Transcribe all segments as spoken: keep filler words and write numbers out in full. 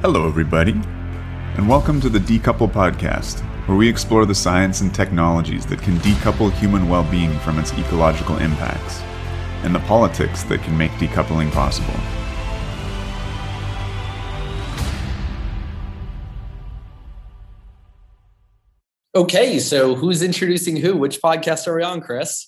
Hello, everybody, and welcome to the Decouple Podcast, where we explore the science and technologies that can decouple human well-being from its ecological impacts, and the politics that can make decoupling possible. Okay, so who's introducing who? Which podcast are we on, Chris?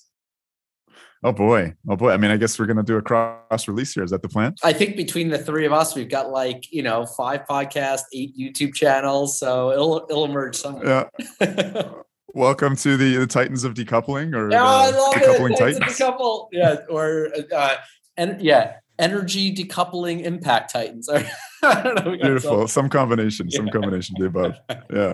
Oh boy. Oh boy. I mean, I guess we're going to do a cross release here. Is that the plan? I think between the three of us, we've got like, you know, five podcasts, eight YouTube channels. So it'll, it'll emerge somewhere. Yeah. Welcome to the, the Titans of Decoupling, or yeah, I the love Decoupling it. Titans. It's a decouple. Yeah. Or, uh, and yeah, energy decoupling impact Titans. I don't know. Beautiful. Some combination, some yeah. combination of the above. Yeah.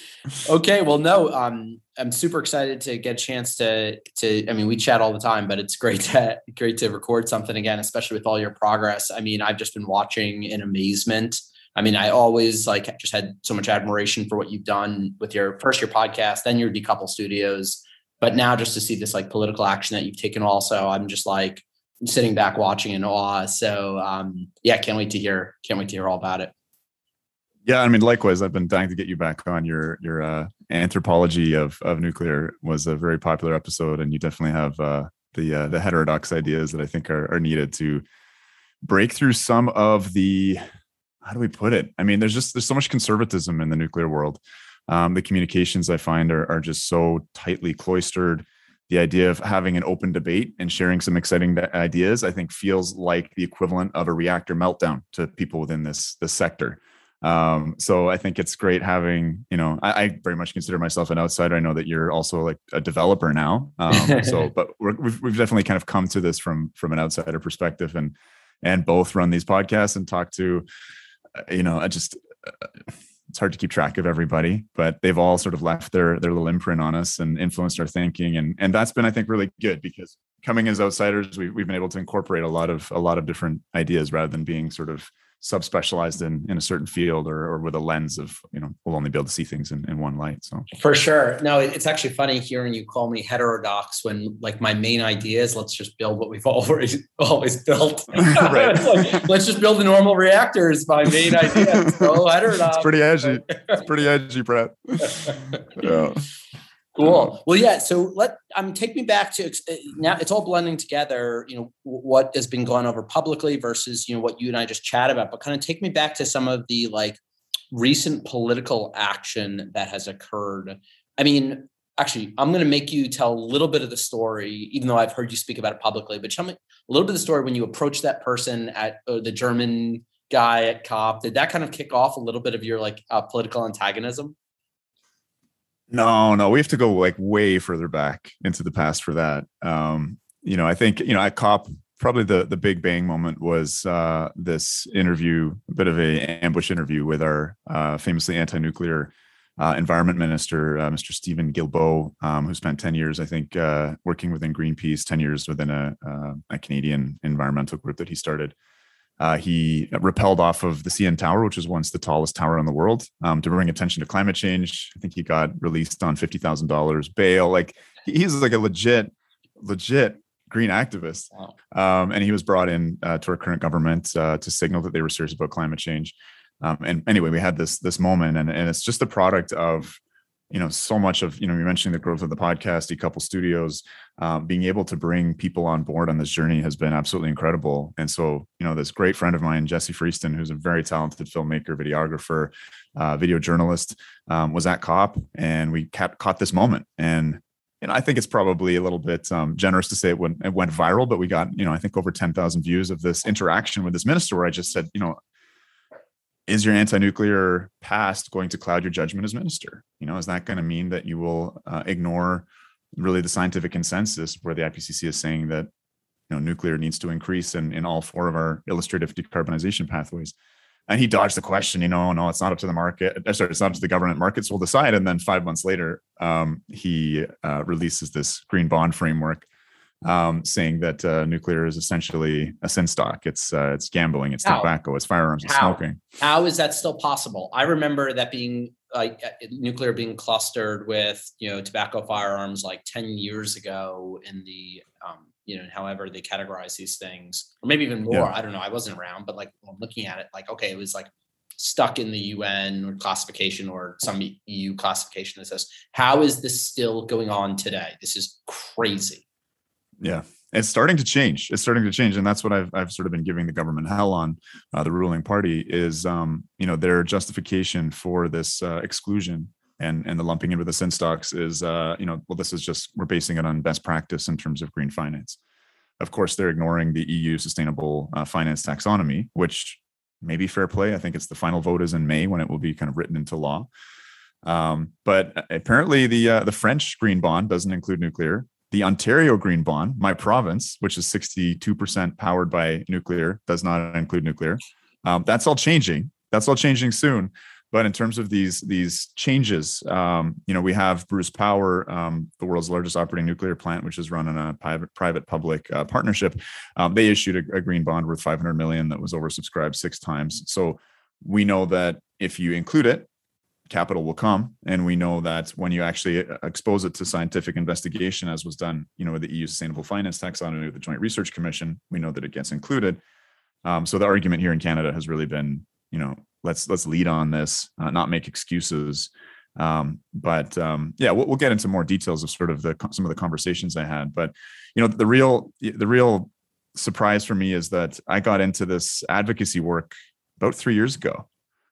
Okay. Well, no, um, I'm super excited to get a chance to, to, I mean, we chat all the time, but it's great to, great to record something again, especially with all your progress. I mean, I've just been watching in amazement. I mean, I always like just had so much admiration for what you've done with your first, your podcast, then your Decouple Studios, but now just to see this like political action that you've taken also, I'm just like sitting back watching in awe. So um, yeah, can't wait to hear, can't wait to hear all about it. Yeah, I mean, likewise, I've been dying to get you back on. Your your uh, anthropology of of nuclear was a very popular episode, and you definitely have uh, the uh, the heterodox ideas that I think are, are needed to break through some of the, how do we put it? I mean, there's just there's so much conservatism in the nuclear world. Um, the communications I find are are just so tightly cloistered. The idea of having an open debate and sharing some exciting ideas, I think, feels like the equivalent of a reactor meltdown to people within this this sector. Um, so I think it's great having, you know, I, I very much consider myself an outsider. I know that you're also like a developer now. Um, so, but we're, we've, we've definitely kind of come to this from, from an outsider perspective, and, and both run these podcasts and talk to, you know, I just, uh, it's hard to keep track of everybody, but they've all sort of left their, their little imprint on us and influenced our thinking. And, and that's been, I think, really good, because coming as outsiders, we, we've been able to incorporate a lot of, a lot of different ideas rather than being sort of subspecialized in, in a certain field, or, or with a lens of, you know, we'll only be able to see things in, in one light. So for sure. No, it's actually funny hearing you call me heterodox when like my main idea is let's just build what we've always always built. Right. Like, let's just build the normal reactors. My main idea is so heterodox. It's pretty edgy. It's pretty edgy, Brett. Yeah. Cool. Well, yeah. So let um take me back to now. It's all blending together. You know what has been gone over publicly versus you know what you and I just chat about. But kind of take me back to some of the like recent political action that has occurred. I mean, actually, I'm going to make you tell a little bit of the story, even though I've heard you speak about it publicly. But tell me a little bit of the story when you approached that person at uh, the German guy at COP. Did that kind of kick off a little bit of your like uh, political antagonism? No, no, we have to go like way further back into the past for that. Um, you know, I think, you know, at COP, probably the, the big bang moment was uh, this interview, a bit of a ambush interview with our uh, famously anti-nuclear uh, environment minister, uh, Mister Stephen Guilbeault, um, who spent ten years, I think, uh, working within Greenpeace, ten years within a, uh, a Canadian environmental group that he started. Uh, he rappelled off of the C N Tower, which was once the tallest tower in the world, um, to bring attention to climate change. I think he got released on fifty thousand dollars bail. Like he's like a legit, legit green activist. Wow. Um, and he was brought in uh, to our current government uh, to signal that they were serious about climate change. Um, and anyway, we had this this moment, and, and it's just the product of, you know, so much of, you know, you mentioned the growth of the podcast, Decouple Studios, um, being able to bring people on board on this journey has been absolutely incredible. And so, you know, this great friend of mine, Jesse Freeston, who's a very talented filmmaker, videographer, uh, video journalist, um, was at COP, and we kept, caught this moment. And, you know, I think it's probably a little bit um, generous to say it went, it went viral, but we got, you know, I think over ten thousand views of this interaction with this minister, where I just said, you know, is your anti-nuclear past going to cloud your judgment as minister? You know, is that going to mean that you will uh, ignore really the scientific consensus where the I P C C is saying that, you know, nuclear needs to increase in, in all four of our illustrative decarbonization pathways? And he dodged the question, you know, no, it's not up to the market. Sorry, it's not up to the government. Markets will decide. And then five months later, um, he uh, releases this green bond framework, um, saying that uh, nuclear is essentially a sin stock. It's uh, it's gambling, it's How? tobacco, it's firearms, it's How? smoking. How is that still possible? I remember that being like nuclear being clustered with, you know, tobacco, firearms like ten years ago in the, um, you know, however they categorize these things, or maybe even more. Yeah. I don't know. I wasn't around, but like I'm looking at it, like, okay, it was like stuck in the U N or classification or some E U classification that says, how is this still going on today? This is crazy. Yeah. It's starting to change. It's starting to change. And that's what I've, I've sort of been giving the government hell on, uh, the ruling party is, um, you know, their justification for this uh, exclusion and, and the lumping in with the sin stocks is, uh, you know, well, this is just, we're basing it on best practice in terms of green finance. Of course, they're ignoring the E U sustainable uh, finance taxonomy, which may be fair play. I think it's the final vote is in May when it will be kind of written into law. Um, but apparently the uh, the French green bond doesn't include nuclear. The Ontario green bond, my province, which is sixty-two percent powered by nuclear, does not include nuclear. Um, that's all changing. That's all changing soon. But in terms of these these changes, um, you know, we have Bruce Power, um, the world's largest operating nuclear plant, which is run in a private private public uh, partnership. Um, they issued a, a green bond worth five hundred million that was oversubscribed six times. So we know that if you include it, capital will come, and we know that when you actually expose it to scientific investigation, as was done, you know, with the E U Sustainable Finance Taxonomy, the Joint Research Commission, we know that it gets included. Um, so the argument here in Canada has really been, you know, let's let's lead on this, uh, not make excuses. Um, but um, yeah, we'll, we'll get into more details of sort of the some of the conversations I had. But you know, the real the real surprise for me is that I got into this advocacy work about three years ago.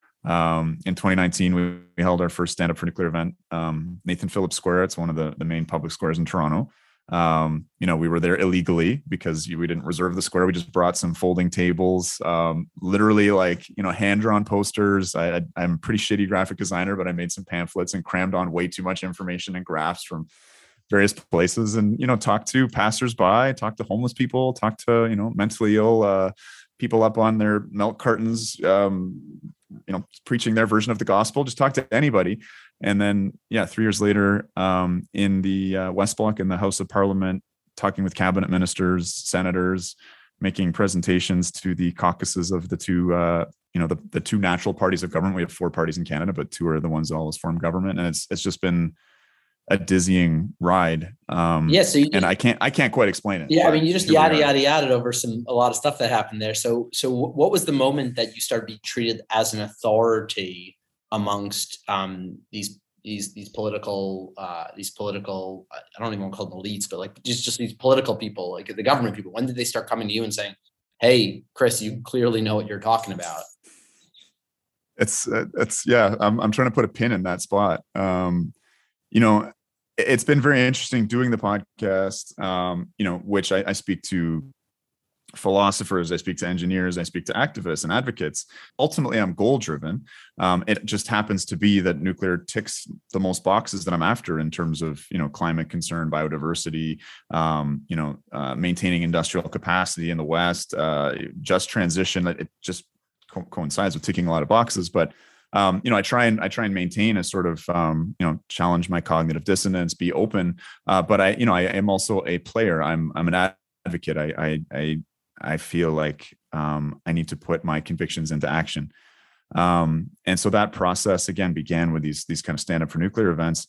Um, in twenty nineteen, we, we held our first Stand Up for Nuclear event, um, Nathan Phillips Square. It's one of the, the main public squares in Toronto. Um, you know, we were there illegally because we didn't reserve the square. We just brought some folding tables, um, literally like, you know, hand-drawn posters. I, I, I'm a pretty shitty graphic designer, but I made some pamphlets and crammed on way too much information and graphs from various places, and, you know, talked to passersby, talked to homeless people, talked to, you know, mentally ill uh, people up on their milk cartons, um, you know, preaching their version of the gospel. Just talk to anybody. And then, yeah, three years later, um, in the uh, West Block in the House of Parliament, talking with cabinet ministers, senators, making presentations to the caucuses of the two, uh, you know, the, the two natural parties of government. We have four parties in Canada, but two are the ones that always form government. And it's, it's just been a dizzying ride. Um, yeah. So you just, and I can't, I can't quite explain it. Yeah. I mean, you just yada, yada, yada over some, a lot of stuff that happened there. So, so what was the moment that you started being treated as an authority amongst um, these, these, these political, uh, these political, I don't even want to call them elites, but like just, just these political people, like the government people? When did they start coming to you and saying, hey, Chris, you clearly know what you're talking about? It's, it's, yeah, I'm, I'm trying to put a pin in that spot. Um, you know, it's been very interesting doing the podcast, um, you know, which I, I speak to philosophers, I speak to engineers, I speak to activists and advocates. Ultimately, I'm goal driven. Um, it just happens to be that nuclear ticks the most boxes that I'm after in terms of, you know, climate concern, biodiversity, um, you know, uh, maintaining industrial capacity in the West, uh, just transition. It just co- coincides with ticking a lot of boxes, but Um, you know, I try and I try and maintain a sort of, um, you know, challenge my cognitive dissonance, be open. Uh, but I, you know, I am also a player. I'm I'm an advocate. I I I, I feel like um, I need to put my convictions into action. Um, and so that process again began with these these kind of stand up for nuclear events.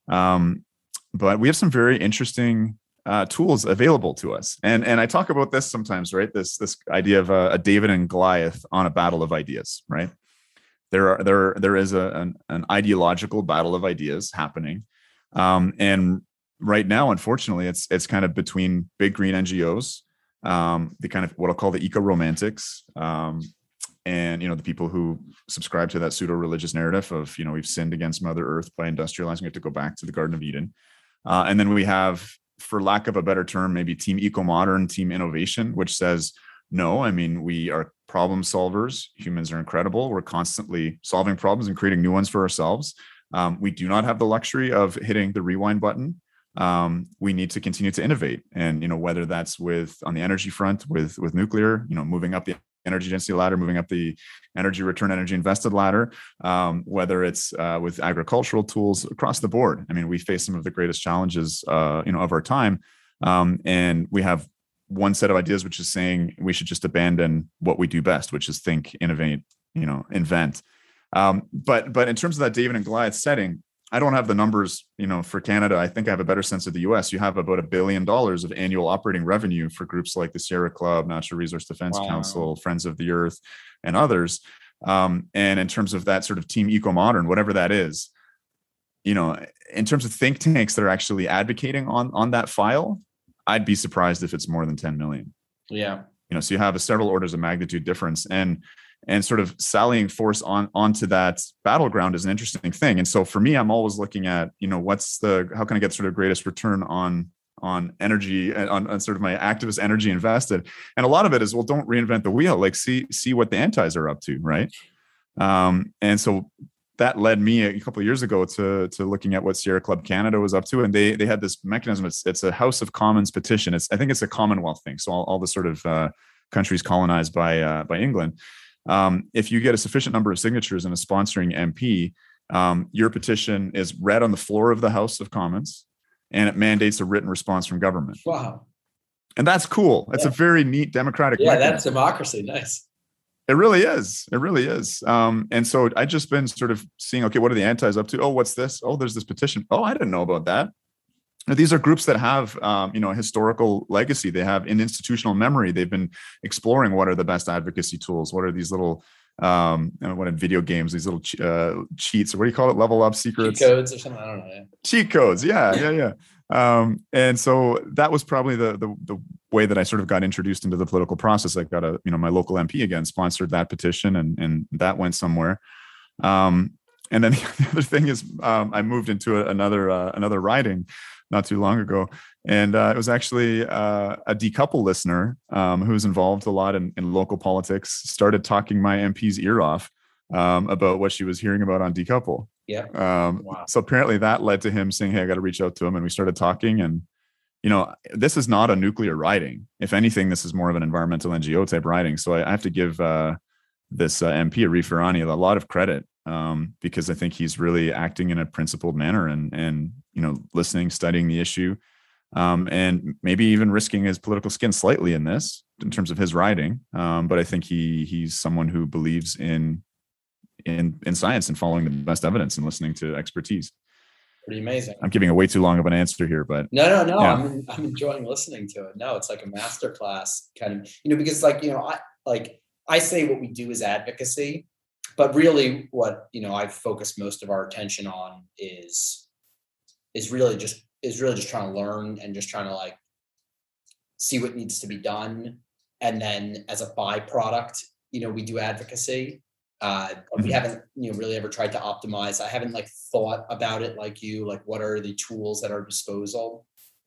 Um, but we have some very interesting uh, tools available to us, and and I talk about this sometimes, right? This this idea of a, a David and Goliath on a battle of ideas, right? There are there there is a an, an ideological battle of ideas happening, um, and right now, unfortunately, it's it's kind of between big green N G Os, um, the kind of what I'll call the eco romantics, um, and you know the people who subscribe to that pseudo religious narrative of, you know, we've sinned against Mother Earth by industrializing. We have to go back to the Garden of Eden, uh, and then we have, for lack of a better term, maybe Team Eco Modern, Team Innovation, which says, no, I mean, we are problem solvers. Humans are incredible. We're constantly solving problems and creating new ones for ourselves. Um, we do not have the luxury of hitting the rewind button. Um, we need to continue to innovate. And, you know, whether that's with on the energy front with, with nuclear, you know, moving up the energy density ladder, moving up the energy return, energy invested ladder, um, whether it's uh, with agricultural tools across the board. I mean, we face some of the greatest challenges, uh, you know, of our time. Um, and we have one set of ideas, which is saying we should just abandon what we do best, which is think, innovate, you know, invent. Um, but but in terms of that David and Goliath setting, I don't have the numbers, you know, for Canada. I think I have a better sense of the U S. You have about a billion dollars of annual operating revenue for groups like the Sierra Club, Natural Resource Defense wow. Council, Friends of the Earth, and others. Um, and in terms of that sort of team eco-modern, whatever that is, you know, in terms of think tanks that are actually advocating on, on that file, I'd be surprised if it's more than ten million. Yeah. You know, so you have a several orders of magnitude difference, and, and sort of sallying force on, onto that battleground is an interesting thing. And so for me, I'm always looking at, you know, what's the, how can I get sort of greatest return on, on energy, on, on sort of my activist energy invested. And a lot of it is, well, don't reinvent the wheel, like see, see what the antis are up to. Right. Um, and so that led me a couple of years ago to, to looking at what Sierra Club Canada was up to. And they, they had this mechanism. It's, it's a House of Commons petition. It's, I think it's a Commonwealth thing. So all, all the sort of uh, countries colonized by, uh, by England. Um, if you get a sufficient number of signatures in a sponsoring M P, um, your petition is read on the floor of the House of Commons, and it mandates a written response from government. Wow. And that's cool. It's yeah. a very neat democratic Yeah, mechanism. That's democracy. Nice. It really is. It really is. Um, and so I just been sort of seeing, okay, what are the antis up to? Oh, what's this? Oh, there's this petition. Oh, I didn't know about that. Now, these are groups that have, um, you know, a historical legacy. They have an institutional memory. They've been exploring what are the best advocacy tools. What are these little, um, you know, what in video games, these little uh, cheats, or what do you call it? Level up secrets? Cheat codes or something. I don't know. Yeah. Cheat codes. Yeah, yeah, yeah. Um, and so that was probably the, the the way that I sort of got introduced into the political process. I got a, you know, my local M P again sponsored that petition, and and that went somewhere. Um, and then the other thing is, um, I moved into a, another uh, another riding not too long ago, and uh, it was actually uh, a decouple listener um, who was involved a lot in, in local politics. Started talking my M P's ear off um, about what she was hearing about on decouple. Yeah. Um, wow. So apparently that led to him saying, hey, I got to reach out to him. And we started talking, and, you know, this is not a nuclear riding. If anything, this is more of an environmental N G O type riding. So I, I have to give uh, this uh, M P, Arif Irani, a lot of credit um, because I think he's really acting in a principled manner and, and, you know, listening, studying the issue um, and maybe even risking his political skin slightly in this in terms of his riding. Um, but I think he he's someone who believes in in in science and following the best evidence and listening to expertise. Pretty amazing. I'm giving a way too long of an answer here, but no, no, no. Yeah. I'm I'm enjoying listening to it. No, it's like a masterclass kind of, you know, because like, you know, I like I say what we do is advocacy, but really what, you know, I've focused most of our attention on is is really just is really just trying to learn and just trying to like see what needs to be done. And then as a byproduct, you know, we do advocacy. Uh, we mm-hmm. haven't, you know, really ever tried to optimize. I haven't like thought about it like you, like what are the tools at our disposal?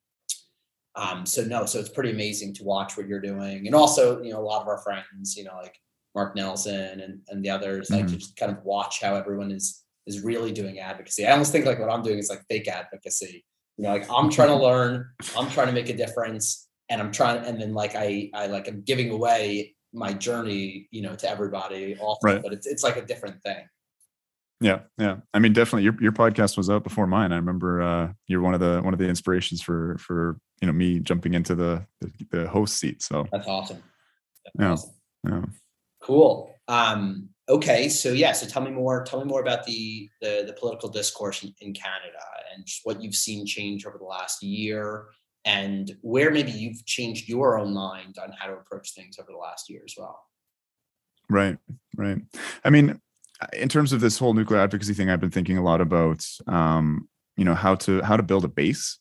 Um, so no, so it's pretty amazing to watch what you're doing. And also, you know, a lot of our friends, you know, like Mark Nelson and, and the others, mm-hmm. like to just kind of watch how everyone is, is really doing advocacy. I almost think like what I'm doing is like fake advocacy. You know, like I'm trying to learn, I'm trying to make a difference, and I'm trying, and then like I, I like I'm giving away my journey, you know, to everybody also, right. But it's, it's like a different thing. Yeah. Yeah. I mean, definitely your, your podcast was out before mine. I remember, uh, you're one of the, one of the inspirations for, for, you know, me jumping into the, the, the host seat. So that's awesome. That's yeah. awesome. Yeah. Cool. Um, okay. So yeah. So tell me more, tell me more about the, the, the political discourse in, in Canada and just what you've seen change over the last year, and where maybe you've changed your own mind on how to approach things over the last year as well. Right, right. I mean, in terms of this whole nuclear advocacy thing, I've been thinking a lot about, um, you know, how to how to build a base,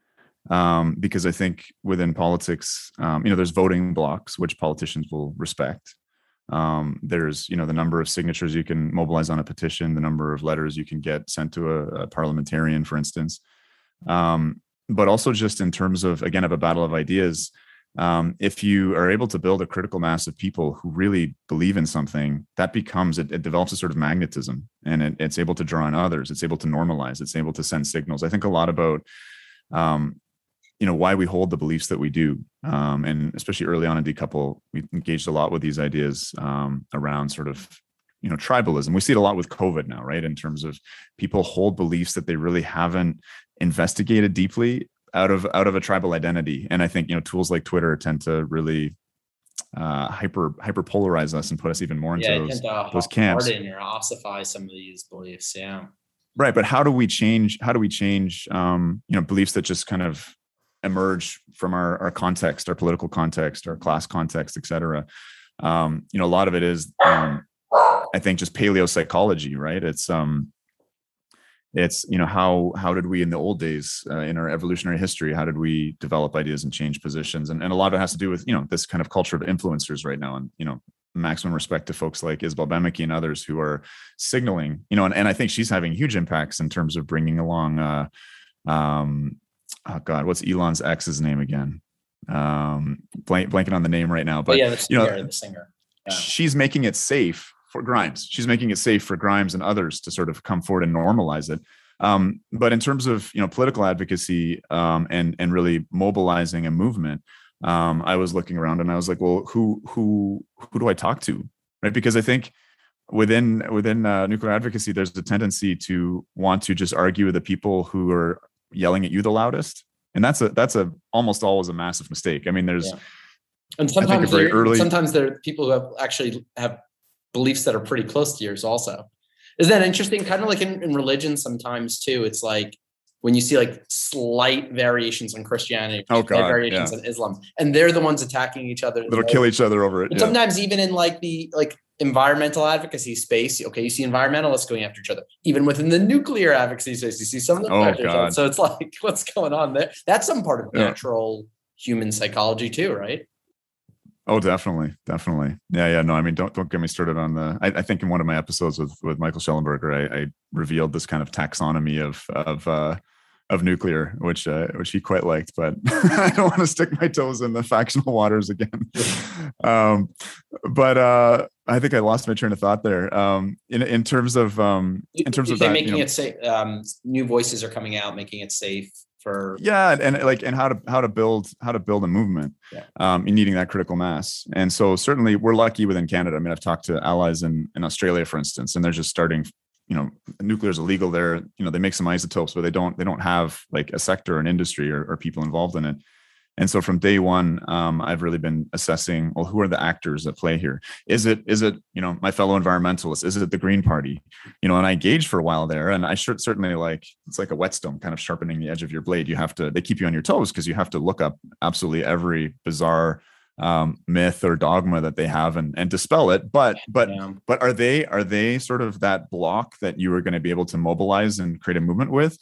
um, because I think within politics, um, you know, there's voting blocks which politicians will respect. Um, there's, you know, the number of signatures you can mobilize on a petition, the number of letters you can get sent to a, a parliamentarian, for instance. Um, but also just in terms of, again, of a battle of ideas, um, if you are able to build a critical mass of people who really believe in something, that becomes, it, it develops a sort of magnetism, and it, it's able to draw on others. It's able to normalize, it's able to send signals. I think a lot about, um, you know, why we hold the beliefs that we do. Um, and especially early on in Decouple, we engaged a lot with these ideas um, around sort of, you know, tribalism. We see it a lot with COVID now, right? In terms of people hold beliefs that they really haven't investigated deeply out of out of a tribal identity. And I think, you know, tools like Twitter tend to really uh, hyper hyper polarize us and put us even more into yeah, those, to those camps. Harden or ossify some of these beliefs. Yeah. Right. But how do we change, how do we change, um, you know, beliefs that just kind of emerge from our, our context, our political context, our class context, et cetera. Um, you know, a lot of it is, um, I think just paleo psychology, right? It's, um, it's, you know, how, how did we in the old days uh, in our evolutionary history, how did we develop ideas and change positions? And, and a lot of it has to do with, you know, this kind of culture of influencers right now. And, you know, maximum respect to folks like Isabel Bemeke and others who are signaling, you know, and, and I think she's having huge impacts in terms of bringing along, uh, um, oh God, what's Elon's ex's name again? Um, blank, blanking on the name right now, but oh, yeah, the you know, singer, the singer. Yeah. She's making it safe for Grimes. She's making it safe for Grimes and others to sort of come forward and normalize it. Um, but in terms of, you know, political advocacy um, and, and really mobilizing a movement, um, I was looking around and I was like, well, who, who, who do I talk to? Right. Because I think within, within uh, nuclear advocacy, there's a tendency to want to just argue with the people who are yelling at you the loudest. And that's a, that's a almost always a massive mistake. I mean, there's, yeah. And sometimes very early, sometimes there are people who have actually have beliefs that are pretty close to yours also. Isn't that interesting? Kind of like in, in religion sometimes too. It's like when you see like slight variations on Christianity, oh slight God, variations yeah. on Islam, and they're the ones attacking each other. They'll kill each other over it. And yeah. sometimes even in like the like environmental advocacy space, okay, you see environmentalists going after each other. Even within the nuclear advocacy space, you see some of the oh, God. So it's like, what's going on there? That's some part of yeah. natural human psychology too, right? Oh, definitely. Definitely. Yeah. Yeah. No, I mean, don't, don't get me started on the, I, I think in one of my episodes with, with Michael Schellenberger, I, I revealed this kind of taxonomy of, of, uh, of nuclear, which, uh, which he quite liked, but I don't want to stick my toes in the factional waters again. um, but, uh, I think I lost my train of thought there. Um, in, in terms of, um, in terms you of that, making you know, it safe, um, new voices are coming out, making it safe. For yeah, and like and how to how to build how to build a movement, yeah. um, in needing that critical mass. And so certainly we're lucky within Canada. I mean, I've talked to allies in in Australia, for instance, and they're just starting. You know, nuclear is illegal there. You know, they make some isotopes, but they don't they don't have like a sector, an industry, or, or people involved in it. And so from day one, um, I've really been assessing, well, who are the actors at play here? Is it, is it, you know, my fellow environmentalists? Is it the Green Party? You know, and I engaged for a while there, and I should certainly like, it's like a whetstone kind of sharpening the edge of your blade. You have to, they keep you on your toes because you have to look up absolutely every bizarre um, myth or dogma that they have and, and dispel it. But, but, yeah. but are they, are they sort of that block that you are going to be able to mobilize and create a movement with?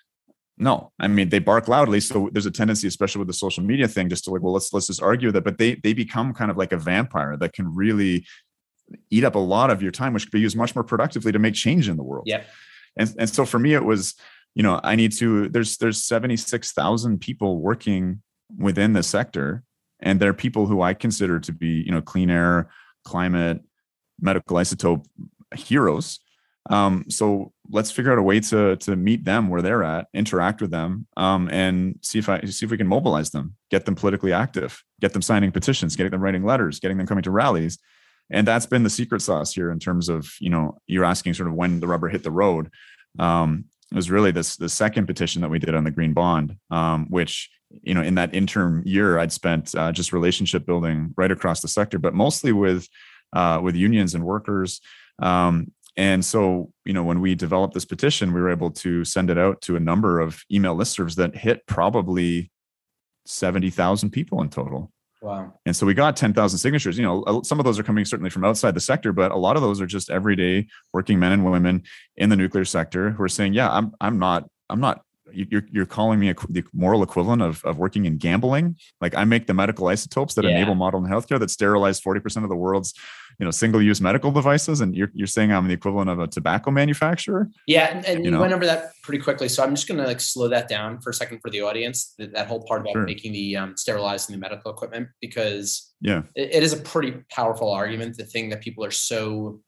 No, I mean, they bark loudly. So there's a tendency, especially with the social media thing, just to like, well, let's, let's just argue that, but they, they become kind of like a vampire that can really eat up a lot of your time, which could be used much more productively to make change in the world. Yeah. And, and so for me, it was, you know, I need to, there's, there's seventy-six thousand people working within the sector, and they're people who I consider to be, you know, clean air, climate, medical isotope heroes. Um, so let's figure out a way to to meet them where they're at, interact with them, um, and see if I see if we can mobilize them, get them politically active, get them signing petitions, getting them writing letters, getting them coming to rallies. And that's been the secret sauce here in terms of, you know, you're asking sort of when the rubber hit the road. Um, it was really this the second petition that we did on the Green Bond, um, which, you know, in that interim year, I'd spent uh, just relationship building right across the sector, but mostly with uh, with unions and workers. Um, And so, you know, when we developed this petition, we were able to send it out to a number of email listservs that hit probably seventy thousand people in total. Wow. And so we got ten thousand signatures. You know, some of those are coming certainly from outside the sector, but a lot of those are just everyday working men and women in the nuclear sector who are saying, yeah, I'm, I'm not, I'm not, you're, you're calling me a, the moral equivalent of, of working in gambling. Like I make the medical isotopes that yeah. enable modern healthcare, that sterilize forty percent of the world's, you know, single-use medical devices. And you're, you're saying I'm the equivalent of a tobacco manufacturer. Yeah. And, and you, you went over that pretty quickly. So I'm just going to like slow that down for a second for the audience, that, that whole part about sure. making the um, sterilizing the medical equipment, because yeah, it, it is a pretty powerful argument. The thing that people are so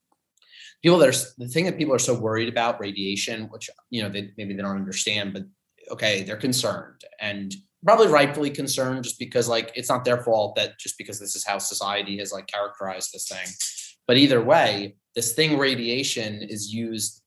People that are the thing that people are so worried about, radiation, which, you know, they maybe they don't understand, but okay, they're concerned, and probably rightfully concerned, just because like it's not their fault that just because this is how society has like characterized this thing. But either way, this thing radiation is used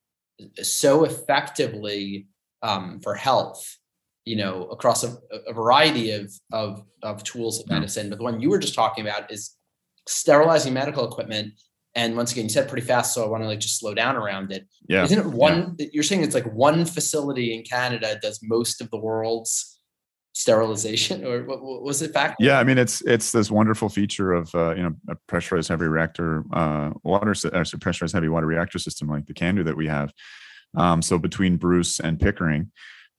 so effectively um, for health, you know, across a, a variety of, of of tools of medicine. Mm. But the one you were just talking about is sterilizing medical equipment. And once again, you said pretty fast, so I want to like just slow down around it. Yeah. Isn't it one, yeah. you're saying it's like one facility in Canada does most of the world's sterilization, or what, what was it back? Yeah, I mean, it's it's this wonderful feature of uh, you know a pressurized heavy reactor uh, water, or pressurized heavy water reactor system like the CANDU that we have. Um, so between Bruce and Pickering,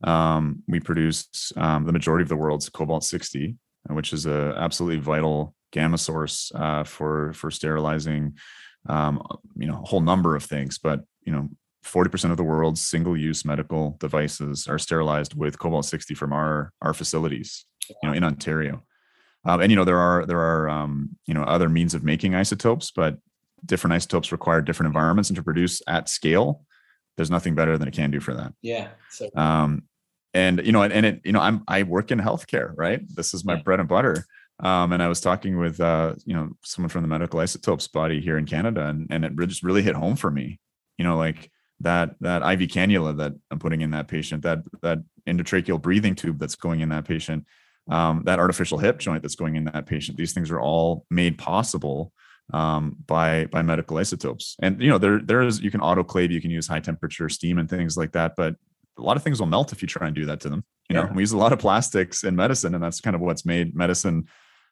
um, we produce um, the majority of the world's cobalt sixty, which is a absolutely vital gamma source uh, for for sterilizing um, you know a whole number of things. But you know, forty percent of the world's single-use medical devices are sterilized with cobalt sixty from our our facilities, you know, in Ontario. Um, and you know, there are there are um, you know other means of making isotopes, but different isotopes require different environments, and to produce at scale, there's nothing better than a CANDU for that. Yeah. So. Um, and you know, and, and it, you know, I'm I work in healthcare, right? This is my Yeah. bread and butter. Um, and I was talking with uh, you know someone from the medical isotopes body here in Canada, and and it just really hit home for me. You know, like that that I V cannula that I'm putting in that patient, that that endotracheal breathing tube that's going in that patient, um, that artificial hip joint that's going in that patient. These things are all made possible um, by by medical isotopes. And you know, there there is you can autoclave, you can use high temperature steam and things like that, but a lot of things will melt if you try and do that to them. You know, Yeah. we use a lot of plastics in medicine, and that's kind of what's made medicine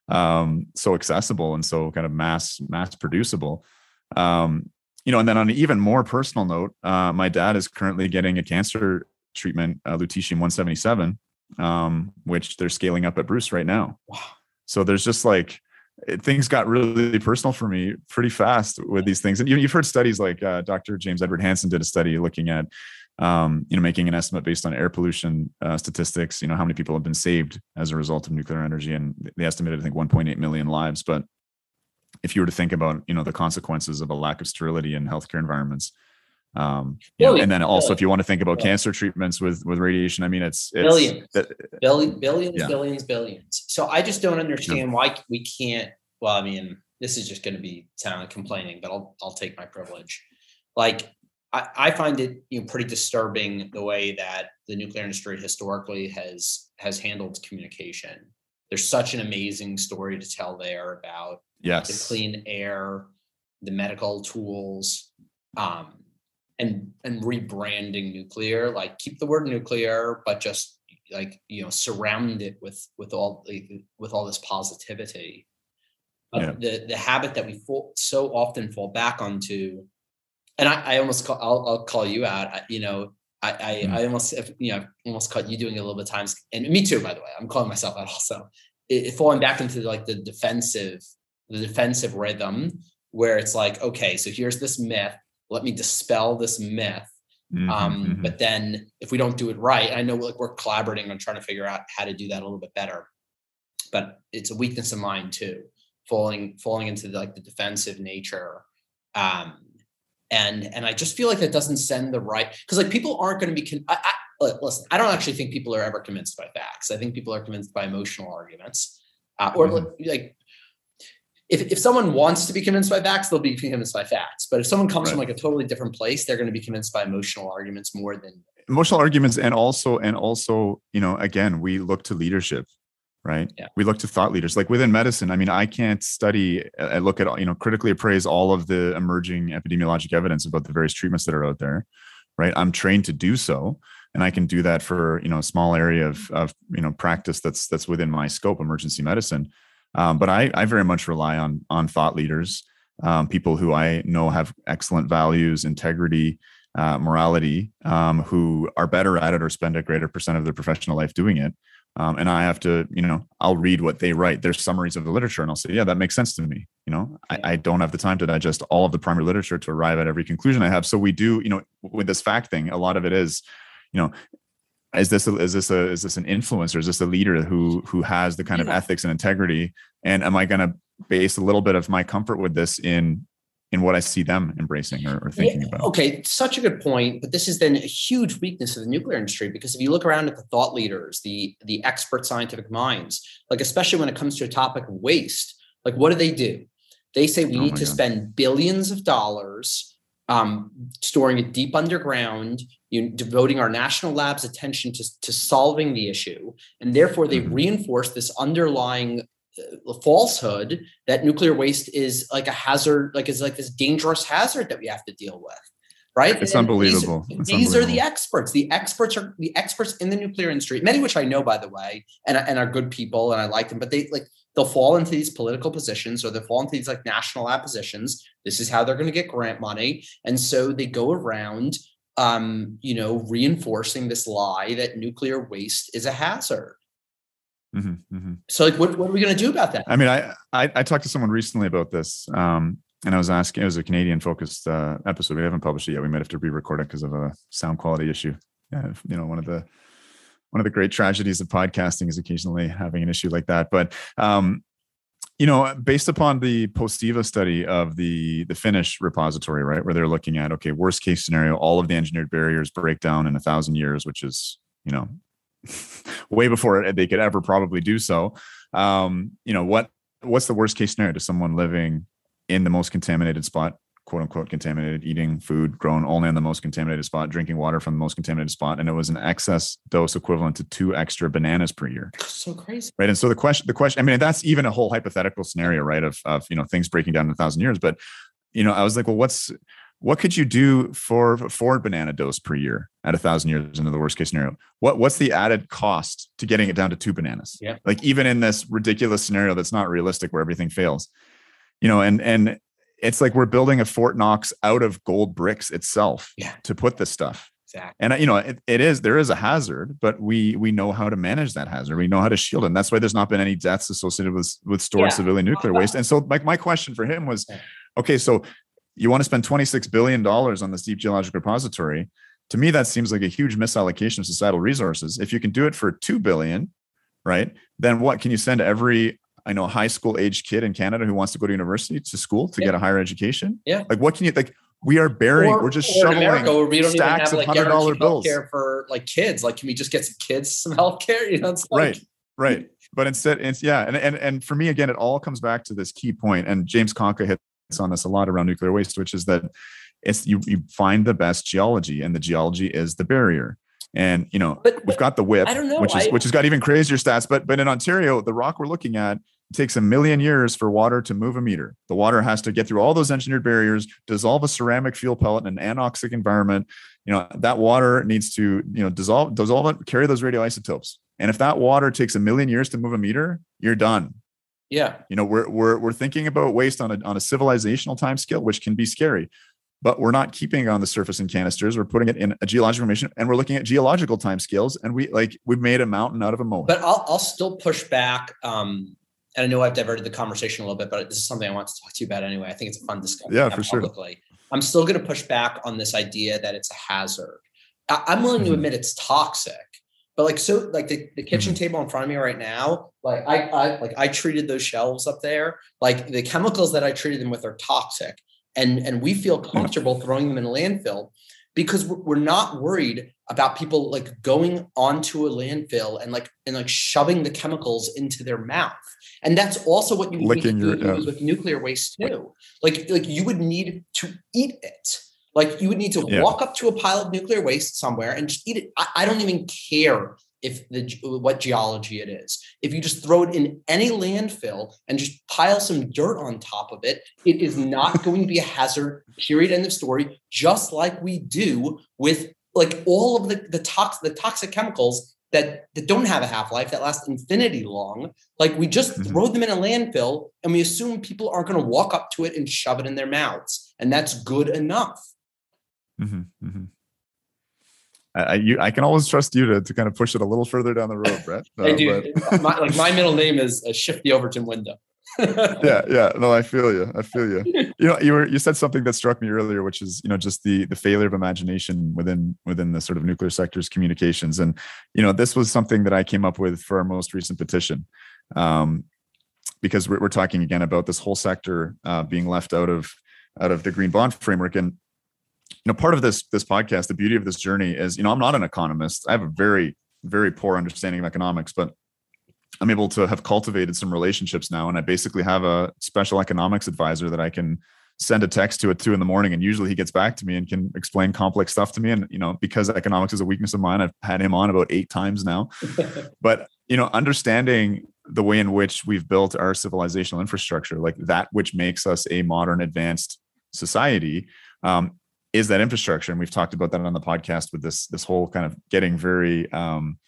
um, so accessible and so kind of mass mass producible. Um, you know, and then on an even more personal note, uh, my dad is currently getting a cancer treatment, uh, lutetium one seventy-seven, um, which they're scaling up at Bruce right now. Wow. So there's just like, it, things got really personal for me pretty fast with these things. And you, you've heard studies like uh, Doctor James Edward Hansen did a study looking at, um, you know, making an estimate based on air pollution uh, statistics, you know, how many people have been saved as a result of nuclear energy. And they estimated, I think, one point eight million lives. But if you were to think about, you know, the consequences of a lack of sterility in healthcare environments, um, you know, and then also if you want to think about cancer treatments with, with radiation, I mean, it's, it's billions, that, billions, billions, yeah. billions, billions. So I just don't understand why we can't, well, I mean, this is just going to be sound like complaining, but I'll, I'll take my privilege. Like, I, I find it, you know, pretty disturbing the way that the nuclear industry historically has, has handled communication. There's such an amazing story to tell there about yes. the clean air, the medical tools, um, and and rebranding nuclear. Like, keep the word nuclear, but just like, you know, surround it with with all the, with all this positivity. But yeah. the the habit that we fall, so often fall back onto, and I, I almost call, I'll, I'll call you out. I, you know, I I, mm. I almost you know almost caught you doing it a little bit of times, and me too, by the way. I'm calling myself out also. It, it falling back into like the defensive the defensive rhythm, where it's like, okay, so here's this myth. Let me dispel this myth. Mm-hmm, um, mm-hmm. But then if we don't do it right, I know like we're collaborating on trying to figure out how to do that a little bit better. But it's a weakness of mine too, falling falling into the, like the defensive nature. Um, and and I just feel like that doesn't send the right, because like people aren't going to be. Con- I, I, listen, I don't actually think people are ever convinced by facts. I think people are convinced by emotional arguments, uh, or mm-hmm. like. If, if someone wants to be convinced by facts, they'll be convinced by facts. But if someone comes right. from like a totally different place, they're going to be convinced by emotional arguments more than emotional arguments. And also, and also, you know, again, we look to leadership, right? Yeah. We look to thought leaders. Like within medicine, I mean, I can't study, I look at, you know, critically appraise all of the emerging epidemiologic evidence about the various treatments that are out there, right? I'm trained to do so. And I can do that for, you know, a small area of, of, you know, practice that's, that's within my scope, emergency medicine. Um, but I, I very much rely on on thought leaders, um, people who I know have excellent values, integrity, uh, morality, um, who are better at it or spend a greater percent of their professional life doing it. Um, and I have to, you know, I'll read what they write, their summaries of the literature, and I'll say, yeah, that makes sense to me. You know, I, I don't have the time to digest all of the primary literature to arrive at every conclusion I have. So we do, you know, with this fact thing, a lot of it is, you know, Is this a, is this a is this an influencer? Is this a leader who who has the kind of ethics and integrity? And am I going to base a little bit of my comfort with this in in what I see them embracing or, or thinking yeah, about? Okay, such a good point. But this is then a huge weakness of the nuclear industry, because if you look around at the thought leaders, the the expert scientific minds, like especially when it comes to a topic of waste, like what do they do? They say we oh need to God. spend billions of dollars um, storing it deep underground, you know, devoting our national labs attention to, to solving the issue. And therefore they mm-hmm. reinforce this underlying uh, falsehood that nuclear waste is like a hazard, like is like this dangerous hazard that we have to deal with. right? It's And unbelievable. These, it's these unbelievable. are the experts. The experts are the experts in the nuclear industry, many of which I know, by the way, and, and are good people, and I like them. But they like they'll fall into these political positions, or they'll fall into these like national lab positions. This is how they're going to get grant money, and so they go around, um, you know, reinforcing this lie that nuclear waste is a hazard. Mm-hmm, mm-hmm. So, like, what, what are we going to do about that? I mean, I, I I talked to someone recently about this, um, and I was asking. It was a Canadian-focused uh, episode. We haven't published it yet. We might have to re-record it because of a sound quality issue. Yeah, you know, one of the one of the great tragedies of podcasting is occasionally having an issue like that. But um, you know, based upon the Postiva study of the the Finnish repository, right, where they're looking at, okay, worst case scenario, all of the engineered barriers break down in a thousand years, which is, you know, way before they could ever probably do so. Um, you know, what what's the worst case scenario to someone living in the most contaminated spot, quote unquote contaminated, eating food grown only in the most contaminated spot, drinking water from the most contaminated spot, and it was an excess dose equivalent to two extra bananas per year. So crazy, right? And so the question, the question, I mean, that's even a whole hypothetical scenario, right? Of of you know things breaking down in a thousand years, but you know, I was like, well, what's what could you do for for a banana dose per year at a thousand years into the worst case scenario? What what's the added cost to getting it down to two bananas? Yeah. Like even in this ridiculous scenario that's not realistic where everything fails, you know, and and it's like we're building a Fort Knox out of gold bricks itself yeah. to put this stuff. Exactly. And you know, it, it is there is a hazard, but we we know how to manage that hazard. We know how to shield it. And that's why there's not been any deaths associated with with stored yeah. civilian nuclear waste. And so my my question for him was, okay, so you want to spend twenty-six billion dollars on this deep geologic repository. To me, that seems like a huge misallocation of societal resources. If you can do it for two billion dollars, right, then what can you send every, I know, high school age kid in Canada who wants to go to university to school to yeah. get a higher education? Yeah. Like what can you, like we are burying, or, we're just or shoveling in America, where we don't stacks even have, like, of one hundred dollar bills. Healthcare for like kids. Like, can we just get some kids some healthcare? You know, it's like, right. Right. But instead, it's yeah. And, and, and for me, again, it all comes back to this key point. And James Conca hit on this a lot around nuclear waste, which is that it's you you find the best geology, and the geology is the barrier. And you know, but, but we've got the W I P, I don't know, which is I, which has got even crazier stats. But but in Ontario, the rock we're looking at, it takes a million years for water to move a meter. The water has to get through all those engineered barriers, dissolve a ceramic fuel pellet in an anoxic environment. You know, that water needs to, you know, dissolve, dissolve it, carry those radioisotopes. And if that water takes a million years to move a meter, you're done. Yeah. You know, we're we're we're thinking about waste on a on a civilizational time scale, which can be scary. But we're not keeping it on the surface in canisters. We're putting it in a geological formation, and we're looking at geological timescales. And we like we've made a mountain out of a molehill. But I'll I'll still push back. Um, and I know I've diverted the conversation a little bit, but this is something I want to talk to you about anyway. I think it's a fun discussion. Yeah, for sure. Publicly. I'm still going to push back on this idea that it's a hazard. I, I'm willing mm-hmm. to admit it's toxic, but like so, like the, the kitchen mm-hmm. table in front of me right now, like I, I like I treated those shelves up there. Like the chemicals that I treated them with are toxic. And, and we feel comfortable throwing them in a landfill because we're not worried about people like going onto a landfill and like and like shoving the chemicals into their mouth. And that's also what you need to do your, uh, with nuclear waste too. Like like you would need to eat it. Like you would need to yeah. walk up to a pile of nuclear waste somewhere and just eat it. I, I don't even care if the what geology it is. If you just throw it in any landfill and just pile some dirt on top of it, it is not going to be a hazard, period, end of story, just like we do with like all of the, the, tox, the toxic chemicals that, that don't have a half-life, that last infinity long. Like we just mm-hmm. throw them in a landfill and we assume people aren't going to walk up to it and shove it in their mouths. And that's good enough. Mm-hmm. Mm-hmm. I, you, I can always trust you to, to kind of push it a little further down the road, Brett. Uh, I do. But... my, like my middle name is uh, Shift the Overton Window. yeah, yeah. No, I feel you. I feel you. You know, you were you said something that struck me earlier, which is you know just the the failure of imagination within within the sort of nuclear sector's communications, and you know this was something that I came up with for our most recent petition, um, because we're, we're talking again about this whole sector uh, being left out of out of the green bond framework. And you know, part of this this podcast, the beauty of this journey is, you know, I'm not an economist. I have a very, very poor understanding of economics, but I'm able to have cultivated some relationships now. And I basically have a special economics advisor that I can send a text to at two in the morning. And usually he gets back to me and can explain complex stuff to me. And, you know, because economics is a weakness of mine, I've had him on about eight times now. But, you know, understanding the way in which we've built our civilizational infrastructure, like that which makes us a modern, advanced society, um, is that infrastructure. And we've talked about that on the podcast with this, this whole kind of getting very, um,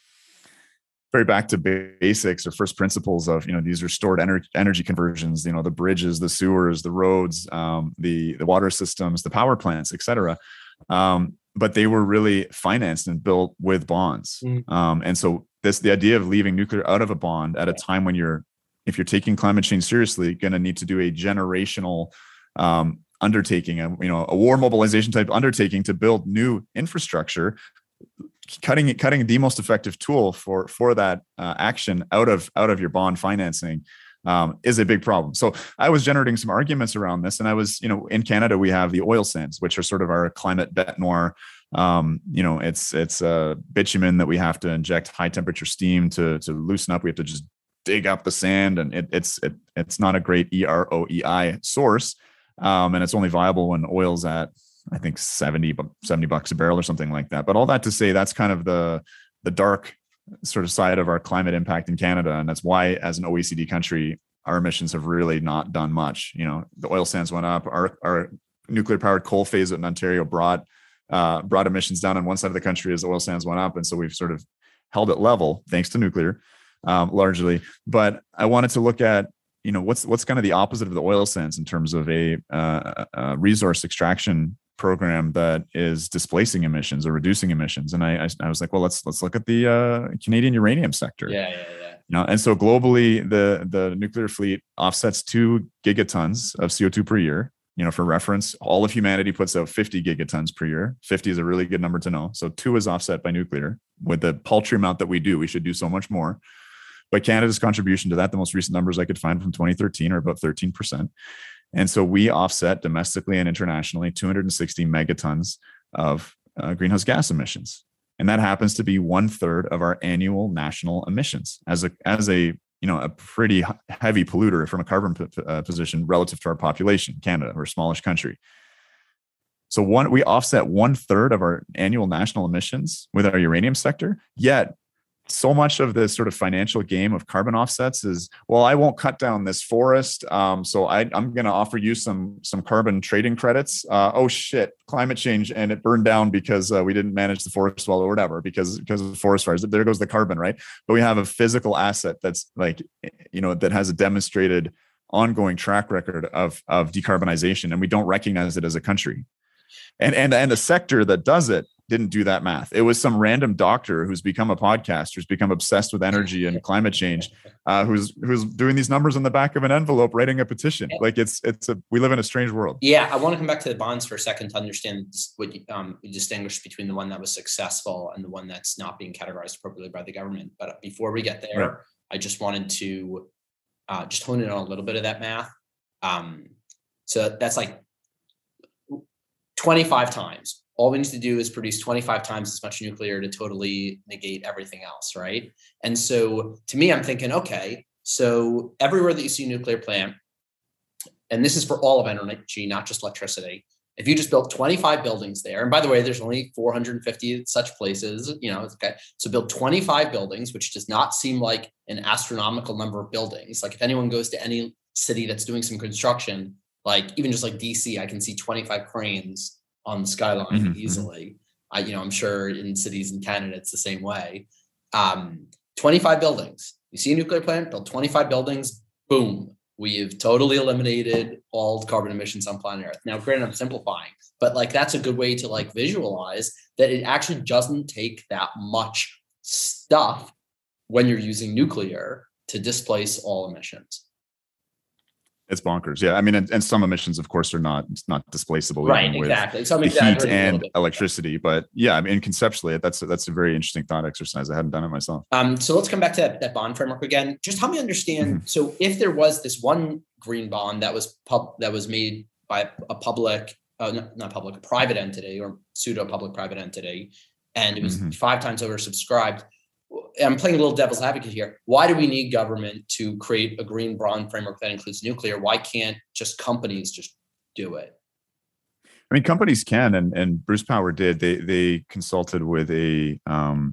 very back to basics or first principles of, you know, these are stored energy, energy conversions, you know, the bridges, the sewers, the roads, um, the, the water systems, the power plants, et cetera. Um, but they were really financed and built with bonds. Mm. Um, and so this, the idea of leaving nuclear out of a bond at a time when you're, if you're taking climate change seriously, going to need to do a generational um, undertaking, a, you know, a war mobilization type undertaking to build new infrastructure, cutting cutting the most effective tool for for that uh, action out of out of your bond financing um, is a big problem. So I was generating some arguments around this, and I was, you know, in Canada we have the oil sands, which are sort of our climate bête noire. Um, you know, it's it's a bitumen that we have to inject high temperature steam to to loosen up. We have to just dig up the sand, and it, it's it, it's not a great E R O E I source, um, and it's only viable when oil's at, I think seventy, seventy bucks a barrel or something like that. But all that to say, that's kind of the the dark sort of side of our climate impact in Canada, and that's why, as an O E C D country, our emissions have really not done much. You know, the oil sands went up. Our our nuclear powered coal phase in Ontario brought uh, brought emissions down on one side of the country as the oil sands went up, and so we've sort of held it level thanks to nuclear. Um, largely, but I wanted to look at, you know, what's what's kind of the opposite of the oil sands in terms of a, uh, a resource extraction program that is displacing emissions or reducing emissions. And I, I, I was like, well, let's let's look at the uh, Canadian uranium sector. Yeah, yeah, yeah. You know, and so globally, the the nuclear fleet offsets two gigatons of C O two per year. You know, for reference, all of humanity puts out fifty gigatons per year. fifty is a really good number to know. So two is offset by nuclear. With the paltry amount that we do, we should do so much more. But Canada's contribution to that, the most recent numbers I could find from twenty thirteen are about thirteen percent. And so we offset domestically and internationally two hundred sixty megatons of uh, greenhouse gas emissions. And that happens to be one third of our annual national emissions as a, as a, you know, a pretty heavy polluter from a carbon p- uh, position relative to our population. Canada, we're a smallish country. So one, we offset one third of our annual national emissions with our uranium sector, yet so much of this sort of financial game of carbon offsets is, well, I won't cut down this forest. Um, so I, I'm going to offer you some, some carbon trading credits. Uh, oh shit, climate change. And it burned down because uh, we didn't manage the forest well or whatever, because, because of forest fires. There goes the carbon, right? But we have a physical asset that's like, you know, that has a demonstrated ongoing track record of, of decarbonization, and we don't recognize it as a country. And, and, and the sector that does it didn't do that math. It was some random doctor who's become a podcaster, who's become obsessed with energy and climate change, uh, who's who's doing these numbers on the back of an envelope, writing a petition. Like it's it's a we live in a strange world. Yeah, I want to come back to the bonds for a second to understand what you, um, you distinguish between the one that was successful and the one that's not being categorized appropriately by the government. But before we get there, right. I just wanted to uh, just hone in on a little bit of that math. Um, so that's like twenty-five times. All we need to do is produce twenty-five times as much nuclear to totally negate everything else, right? And so to me, I'm thinking, okay, so everywhere that you see a nuclear plant, and this is for all of energy, not just electricity, if you just built twenty-five buildings there, and by the way, there's only four hundred fifty such places, you know, okay, so build twenty-five buildings, which does not seem like an astronomical number of buildings. Like if anyone goes to any city that's doing some construction, like even just like D C, I can see twenty-five cranes on the skyline mm-hmm. easily. I, you know, I'm sure in cities in Canada, it's the same way. Um, twenty-five buildings. You see a nuclear plant, build twenty-five buildings, boom. We've totally eliminated all carbon emissions on planet Earth. Now, granted, I'm simplifying, but like that's a good way to like visualize that it actually doesn't take that much stuff when you're using nuclear to displace all emissions. It's bonkers. Yeah. I mean, and, and some emissions, of course, are not, it's not displaceable. Right. Exactly. So the heat and electricity, but yeah, I mean, conceptually, that's, that's a very interesting thought exercise. I hadn't done it myself. Um, so let's come back to that, that bond framework again. Just help me understand. Mm-hmm. So if there was this one green bond that was pub, that was made by a public, uh, not, not public, a private entity or pseudo public private entity, and it was mm-hmm. five times oversubscribed, I'm playing a little devil's advocate here. Why do we need government to create a green bond framework that includes nuclear? Why can't just companies just do it? I mean, companies can, and, and Bruce Power did. They they consulted with a um,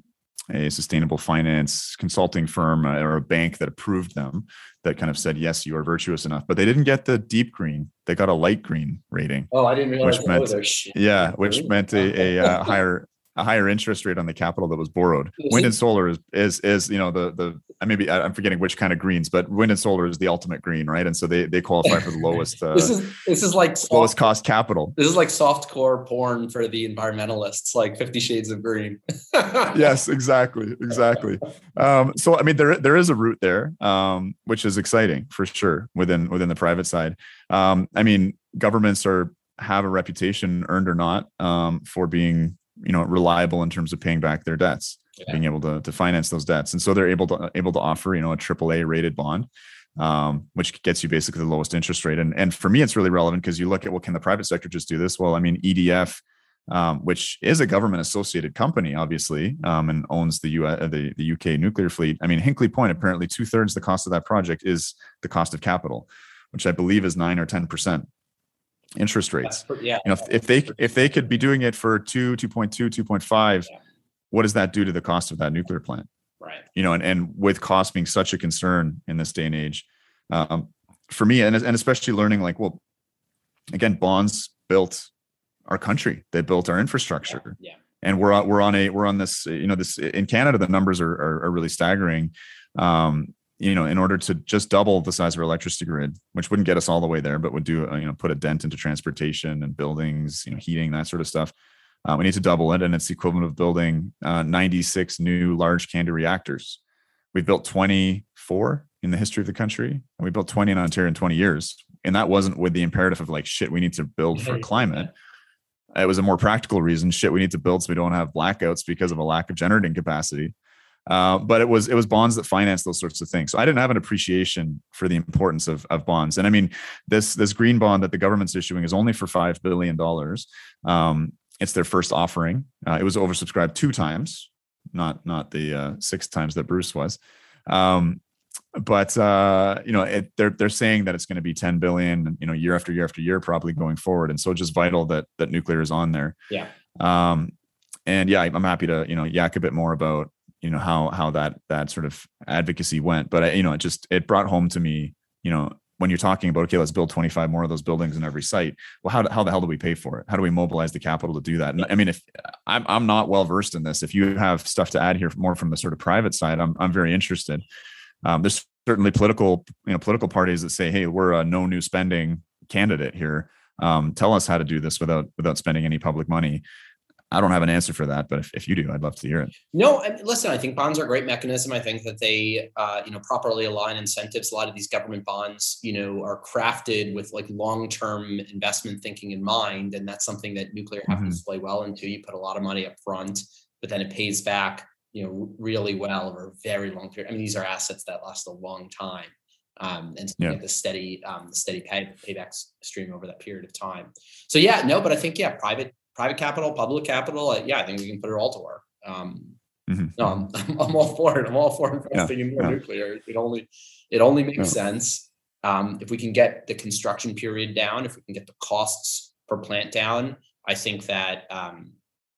a sustainable finance consulting firm uh, or a bank that approved them, that kind of said, yes, you are virtuous enough. But they didn't get the deep green. They got a light green rating. Oh, I didn't realize which that. meant, Oh, shit. yeah, which meant a, a, a higher a higher interest rate on the capital that was borrowed. Wind and solar is is is you know the the maybe I'm forgetting which kind of greens, but wind and solar is the ultimate green, right? And so they they qualify for the lowest. Uh, this is this is like soft, lowest cost capital. This is like softcore porn for the environmentalists, like Fifty Shades of Green. Yes, exactly, exactly. Um, so I mean, there there is a route there, um, which is exciting for sure within within the private side. Um, I mean, governments are have a reputation, earned or not, um, for being, you know, reliable in terms of paying back their debts, yeah. being able to to finance those debts, and so they're able to able to offer, you know, a triple A rated bond, um, which gets you basically the lowest interest rate. And and for me, it's really relevant because you look at, well, can the private sector just do this? Well, I mean, E D F, um, which is a government associated company, obviously, um, and owns the U S, the the U K nuclear fleet. I mean, Hinkley Point, apparently two thirds the cost of that project is the cost of capital, which I believe is nine or ten percent. Interest rates. Yeah. You know, if, if they if they could be doing it for two, two point two, two point five, yeah. what does that do to the cost of that nuclear plant? Right. You know, and, and with cost being such a concern in this day and age, um, for me, and, and especially learning, like, well, again, bonds built our country, they built our infrastructure. Yeah. yeah. And we're on we're on a we're on this, you know, this in Canada, the numbers are are, are really staggering. Um, you know, in order to just double the size of our electricity grid, which wouldn't get us all the way there, but would do, you know, put a dent into transportation and buildings, you know, heating, that sort of stuff. Uh, we need to double it. And it's the equivalent of building uh, ninety-six new large Canada reactors. We've built twenty-four in the history of the country, and we built twenty in Ontario in twenty years. And that wasn't with the imperative of like, shit, we need to build for climate. It was a more practical reason. Shit, we need to build so we don't have blackouts because of a lack of generating capacity. Uh, but it was it was bonds that financed those sorts of things. So I didn't have an appreciation for the importance of of bonds. And I mean, this this green bond that the government's issuing is only for five billion dollars. Um, it's their first offering. Uh, it was oversubscribed two times, not not the uh, six times that Bruce was. Um, but uh, you know, it, they're they're saying that it's going to be ten billion, you know, year after year after year, probably going forward. And so just vital that that nuclear is on there. Yeah. Um, and yeah, I'm happy to, you know, yak a bit more about, you know, how, how that, that sort of advocacy went. But I, you know, it just, it brought home to me, you know, when you're talking about, okay, let's build twenty-five more of those buildings in every site. Well, how, how the hell do we pay for it? How do we mobilize the capital to do that? And I mean, if I'm, I'm not well-versed in this, if you have stuff to add here more from the sort of private side, I'm, I'm very interested. Um, there's certainly political, you know, political parties that say, hey, we're a no new spending candidate here. Um, tell us how to do this without, without spending any public money. I don't have an answer for that, but if, if you do, I'd love to hear it. No, I mean, listen, I think bonds are a great mechanism. I think that they, uh, you know, properly align incentives. A lot of these government bonds, you know, are crafted with like long-term investment thinking in mind. And that's something that nuclear happens mm-hmm. to play well into. You put a lot of money up front, but then it pays back, you know, really well over a very long period. I mean, these are assets that last a long time. Um, and so yeah. you get the steady, um, the steady pay, payback stream over that period of time. So yeah, no, but I think, yeah, private, private capital, public capital. Uh, yeah, I think we can put it all to work. Um, mm-hmm. No, I'm, I'm, I'm all for it. I'm all for investing yeah. in more yeah. nuclear. It only, it only makes yeah. sense. Um, if we can get the construction period down, if we can get the costs per plant down, I think that, um,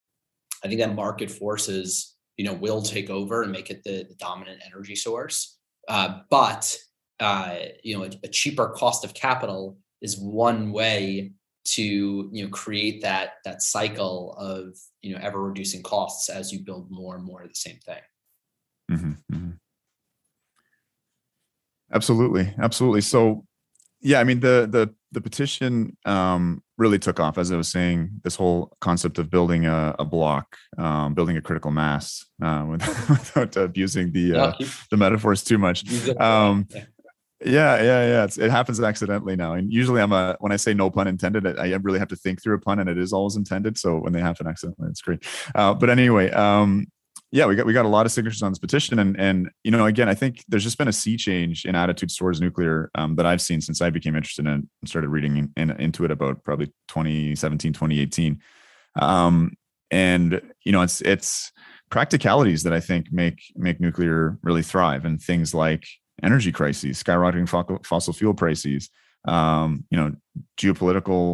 I think that market forces, you know, will take over and make it the, the dominant energy source. Uh, but, uh, you know, a, a cheaper cost of capital is one way to, you know, create that, that cycle of, you know, ever reducing costs as you build more and more of the same thing. Mm-hmm, mm-hmm. Absolutely. Absolutely. So, yeah, I mean, the, the, the petition um, really took off, as I was saying, this whole concept of building a, a block, um, building a critical mass uh, without, without abusing the, uh, keep, the metaphors too much. Um, Yeah, yeah, yeah. It's, it happens accidentally now. And usually I'm a, when I say no pun intended, I really have to think through a pun, and it is always intended. So when they happen accidentally, it's great. Uh, but anyway, um, yeah, we got, we got a lot of signatures on this petition. And, and, you know, again, I think there's just been a sea change in attitudes towards nuclear um, that I've seen since I became interested in it and started reading in, in, into it about probably twenty seventeen, twenty eighteen. Um, and, you know, it's, it's practicalities that I think make, make nuclear really thrive, and things like energy crises, skyrocketing fossil fuel prices, um, you know, geopolitical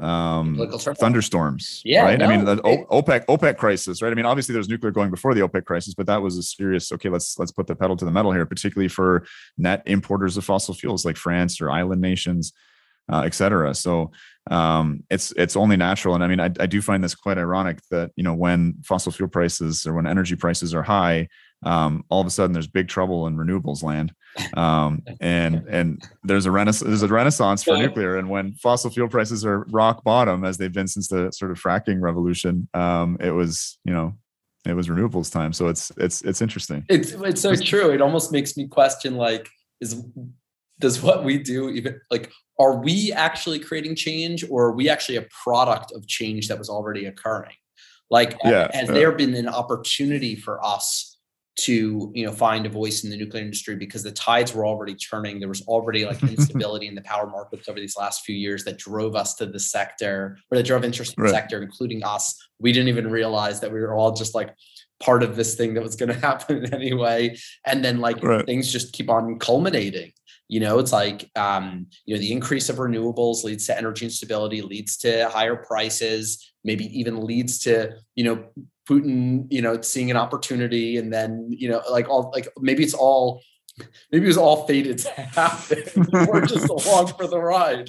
um, Political thunderstorms, Yeah, right? no, I mean, the it- O- OPEC OPEC crisis, right? I mean, obviously there's nuclear going before the OPEC crisis, but that was a serious. Okay, let's let's put the pedal to the metal here, particularly for net importers of fossil fuels like France or island nations, uh, et cetera. So um, it's it's only natural, and I mean, I, I do find this quite ironic that you know when fossil fuel prices or when energy prices are high, um, all of a sudden there's big trouble in renewables land, um, and and there's a renaissance there's a renaissance for nuclear. And when fossil fuel prices are rock bottom, as they've been since the sort of fracking revolution, um, it was you know it was renewables time. So it's it's it's interesting. It's it's so true. It almost makes me question like is does what we do even like are we actually creating change, or are we actually a product of change that was already occurring? Like yeah, has yeah. there been an opportunity for us to, you know, find a voice in the nuclear industry because the tides were already turning. There was already like instability in the power markets over these last few years that drove us to the sector, or that drove interest in the Right. sector, including us. We didn't even realize that we were all just like part of this thing that was going to happen anyway. And then like Right. things just keep on culminating. You know, it's like, um, you know, the increase of renewables leads to energy instability, leads to higher prices, maybe even leads to, you know, Putin, you know, seeing an opportunity, and then, you know, like all, like maybe it's all, maybe it was all fated to happen. We're just along for the ride.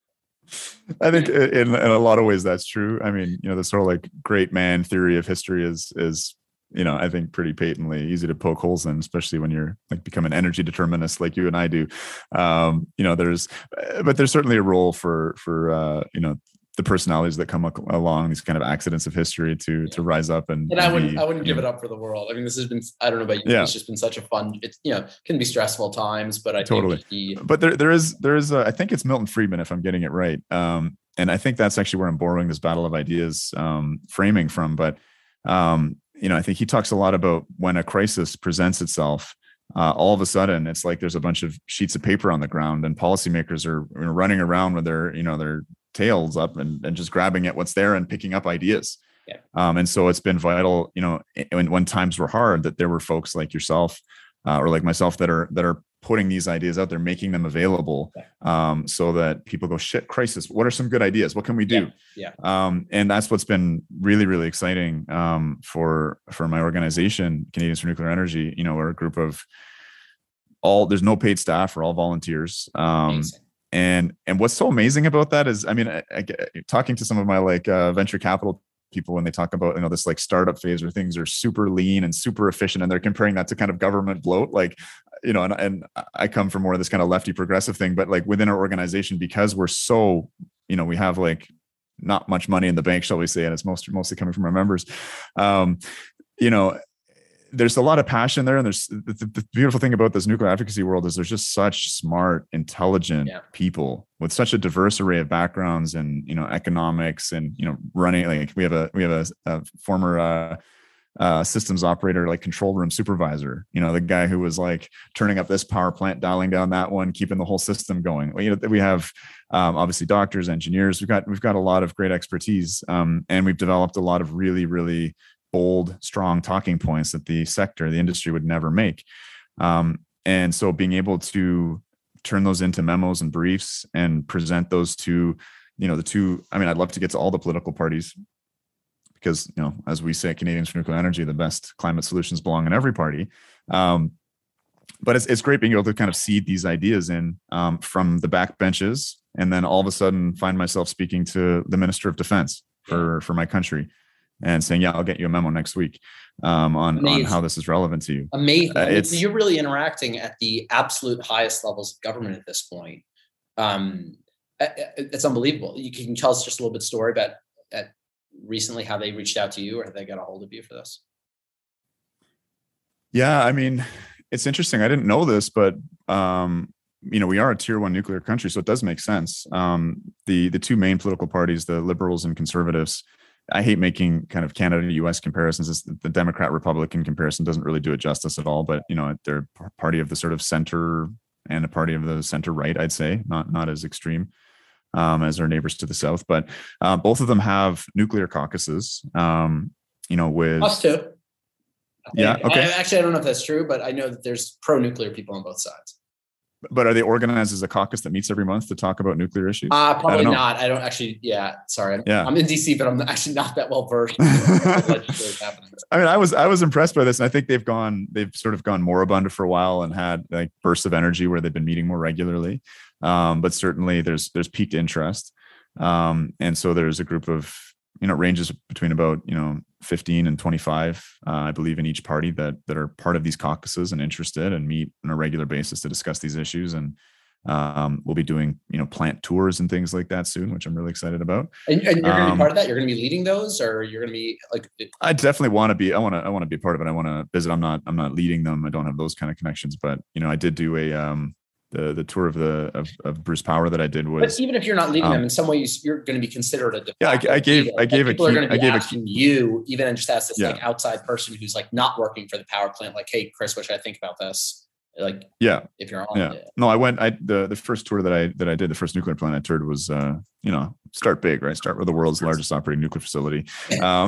I think in, in a lot of ways that's true. I mean, you know, the sort of like great man theory of history is, is, you know, I think pretty patently easy to poke holes in, especially when you're like become an energy determinist like you and I do. Um, you know, there's, but there's certainly a role for, for, uh, you know, the personalities that come along, these kind of accidents of history to, yeah. to rise up and, and I wouldn't, be, I wouldn't give know, it up for the world. I mean, this has been, I don't know about you, yeah. it's just been such a fun, it's, you know, can be stressful times, but I totally. think he, but there, there is, there is, a, I think it's Milton Friedman, if I'm getting it right. Um, and I think that's actually where I'm borrowing this battle of ideas um, framing from. But, um, you know, I think he talks a lot about when a crisis presents itself, uh, all of a sudden it's like there's a bunch of sheets of paper on the ground, and policymakers are you know, running around with their, you know, their tails up and, and just grabbing at what's there and picking up ideas. Yeah. Um, and so it's been vital, you know, when, when times were hard, that there were folks like yourself uh, or like myself that are, that are putting these ideas out there, making them available, um, so that people go, shit, crisis. What are some good ideas? What can we do? Yeah. yeah. Um, and that's what's been really, really exciting um, for, for my organization, Canadians for Nuclear Energy. You know, we're a group of all, there's no paid staff, we're all volunteers. Um, and, and what's so amazing about that is, I mean, I, I, talking to some of my like uh, venture capital people, when they talk about, you know, this like startup phase where things are super lean and super efficient, and they're comparing that to kind of government bloat, like, you know, and, and I come from more of this kind of lefty progressive thing, but like within our organization, because we're so, you know, we have like not much money in the bank, shall we say, and it's most, mostly coming from our members. Um, you know, there's a lot of passion there. And there's the, the beautiful thing about this nuclear advocacy world is there's just such smart, intelligent yeah. people with such a diverse array of backgrounds and, you know, economics and, you know, running, like we have a, we have a, a former, uh, uh, systems operator, like control room supervisor, you know, the guy who was like turning up this power plant, dialing down that one, keeping the whole system going. Well, you know, we have, um, obviously doctors, engineers, we've got, we've got a lot of great expertise. Um, and we've developed a lot of really, really bold, strong talking points that the sector, the industry would never make. Um, and so being able to turn those into memos and briefs and present those to, you know, the two, I mean, I'd love to get to all the political parties, because, you know, as we say, Canadians for Nuclear Energy, the best climate solutions belong in every party. Um, but it's, it's great being able to kind of seed these ideas in um, from the back benches, and then all of a sudden find myself speaking to the Minister of Defense for, for my country and saying, yeah, I'll get you a memo next week um, on, on how this is relevant to you. Amazing. Uh, I mean, it's, you're really interacting at the absolute highest levels of government at this point. Um, it's unbelievable. You can tell us just a little bit story about at recently how they reached out to you, or they got a hold of you for this. Yeah, I mean, it's interesting. I didn't know this, but um, you know, we are a tier one nuclear country, so it does make sense. Um, the the two main political parties, the Liberals and Conservatives, I hate making kind of Canada U S comparisons. It's the Democrat Republican comparison doesn't really do it justice at all, but you know, they're party of the sort of center and a party of the center right, I'd say, not not as extreme um, as our neighbors to the south, but uh, both of them have nuclear caucuses. Um, you know, with us too. Yeah. Okay. I, actually, I don't know if that's true, but I know that there's pro-nuclear people on both sides. But are they organized as a caucus that meets every month to talk about nuclear issues? Uh, probably I not. I don't actually, yeah, sorry. Yeah. I'm in D C, but I'm actually not that well versed in legislative happenings. I mean, I was I was impressed by this, and I think they've gone they've sort of gone moribund for a while and had like bursts of energy where they've been meeting more regularly. Um, but certainly there's there's peaked interest, um, and so there's a group of, you know, it ranges between about, you know, fifteen and twenty-five, uh, I believe, in each party that that are part of these caucuses and interested and meet on a regular basis to discuss these issues. And um, we'll be doing, you know, plant tours and things like that soon, which I'm really excited about. And, and you're going to Um, be part of that. You're going to be leading those, or you're going to be like. I definitely want to be. I want to. I want to be a part of it. I want to visit. I'm not. I'm not leading them. I don't have those kind of connections. But you know, I did do a um the the tour of the of, of Bruce Power that I did was. But even if you're not leading um, them, in some ways you're going to be considered a. Yeah, I, I gave. leader. I gave like a. People Key, are going to I be gave asking a. you, even just as this Yeah. like outside person who's like not working for the power plant. Like, hey, Chris, what should I think about this? Like, Yeah. if you're on Yeah. it. No, I went. I the the first tour that I that I did, the first nuclear plant I toured was, uh, you know, start big, right? Start with the world's largest operating nuclear facility. Um,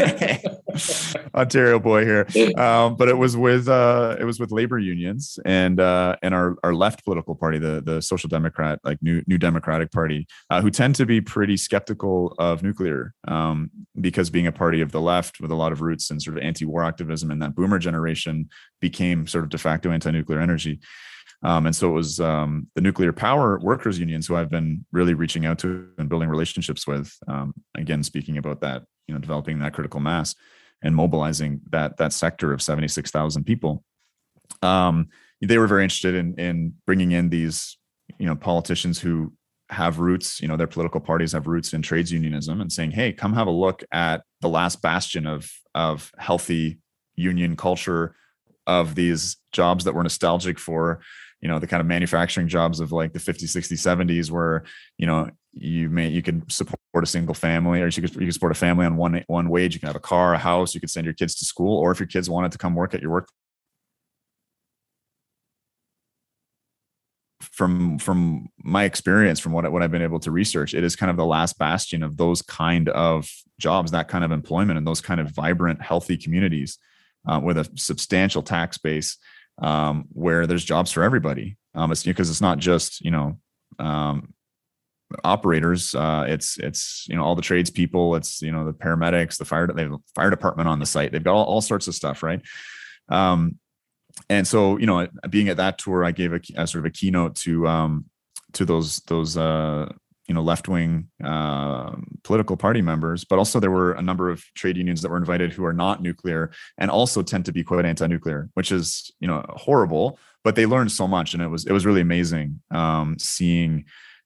Ontario boy here, um, but it was with uh, it was with labor unions and uh, and our our left political party, the the Social Democrat, like New New Democratic Party, uh, who tend to be pretty skeptical of nuclear, um, because being a party of the left with a lot of roots in sort of anti-war activism, and that boomer generation became sort of de facto anti-nuclear energy. Um, and so it was um, the nuclear power workers unions who I've been really reaching out to and building relationships with. Um, again, speaking about that, you know, developing that critical mass and mobilizing that that sector of seventy-six thousand people. Um, they were very interested in in bringing in these, you know, politicians who have roots, you know, their political parties have roots in trades unionism, and saying, hey, come have a look at the last bastion of of healthy union culture, of these jobs that were nostalgic for, you know, the kind of manufacturing jobs of like the fifties, sixties, seventies, where, you know, you may, you could support a single family, or you could, you could support a family on one, one wage. You can have a car, a house, you could send your kids to school, or if your kids wanted to come work at your work. From, from my experience, from what, what I've been able to research, it is kind of the last bastion of those kind of jobs, that kind of employment, and those kind of vibrant, healthy communities, uh, with a substantial tax base, um, where there's jobs for everybody. Um, it's because it's not just, you know, um, operators. Uh, it's, it's, you know, all the tradespeople. It's, you know, the paramedics, the fire, they have a fire department on the site. They've got all, all sorts of stuff. Right. Um, and so, you know, being at that tour, I gave a, a sort of a keynote to, um, to those, those, uh, you know, left-wing uh, political party members, but also there were a number of trade unions that were invited who are not nuclear and also tend to be quite anti-nuclear, which is, you know, horrible, but they learned so much. And it was, it was really amazing, um, seeing,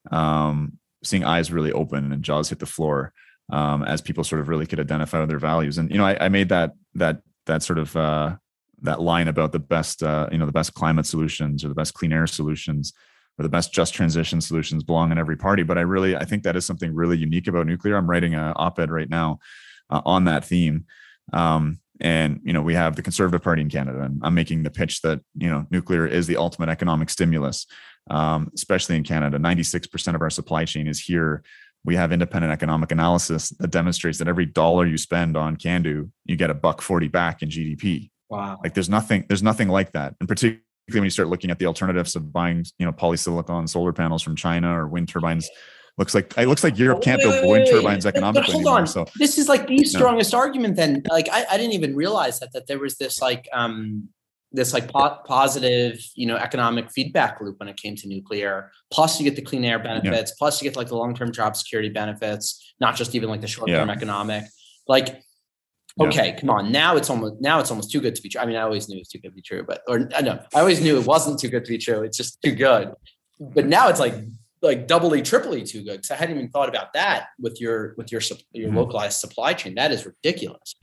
um, seeing eyes really open and jaws hit the floor, um, as people sort of really could identify with their values. And, you know, I, I made that, that, that sort of, uh, that line about the best, uh, you know, the best climate solutions or the best clean air solutions, or the best just transition solutions belong in every party. But I really, I think that is something really unique about nuclear. I'm writing an op-ed right now uh, on that theme. Um, and, you know, we have the Conservative Party in Canada, and I'm making the pitch that, you know, nuclear is the ultimate economic stimulus, um, especially in Canada. ninety-six percent of our supply chain is here. We have independent economic analysis that demonstrates that every dollar you spend on CANDU, you get a buck forty back in G D P. Wow. Like there's nothing, there's nothing like that. And particularly when you start looking at the alternatives of buying, you know, polysilicon solar panels from China or wind turbines, looks like it looks like Europe can't Wait, build wait, wind wait, turbines wait. economically But hold anymore. on. So this is like the strongest argument then. Like I, I didn't even realize that that there was this like um this like po- positive, you know, economic feedback loop when it came to nuclear. Plus you get the clean air benefits, yeah. Plus you get like the long-term job security benefits, not just even like the short-term yeah. economic. Like okay, yeah. come on. Now it's almost now it's almost too good to be true. I mean, I always knew it was too good to be true, but or no, I always knew it wasn't too good to be true. It's just too good. But now it's like like doubly, triply too good. Because I hadn't even thought about that with your with your your mm-hmm. localized supply chain. That is ridiculous.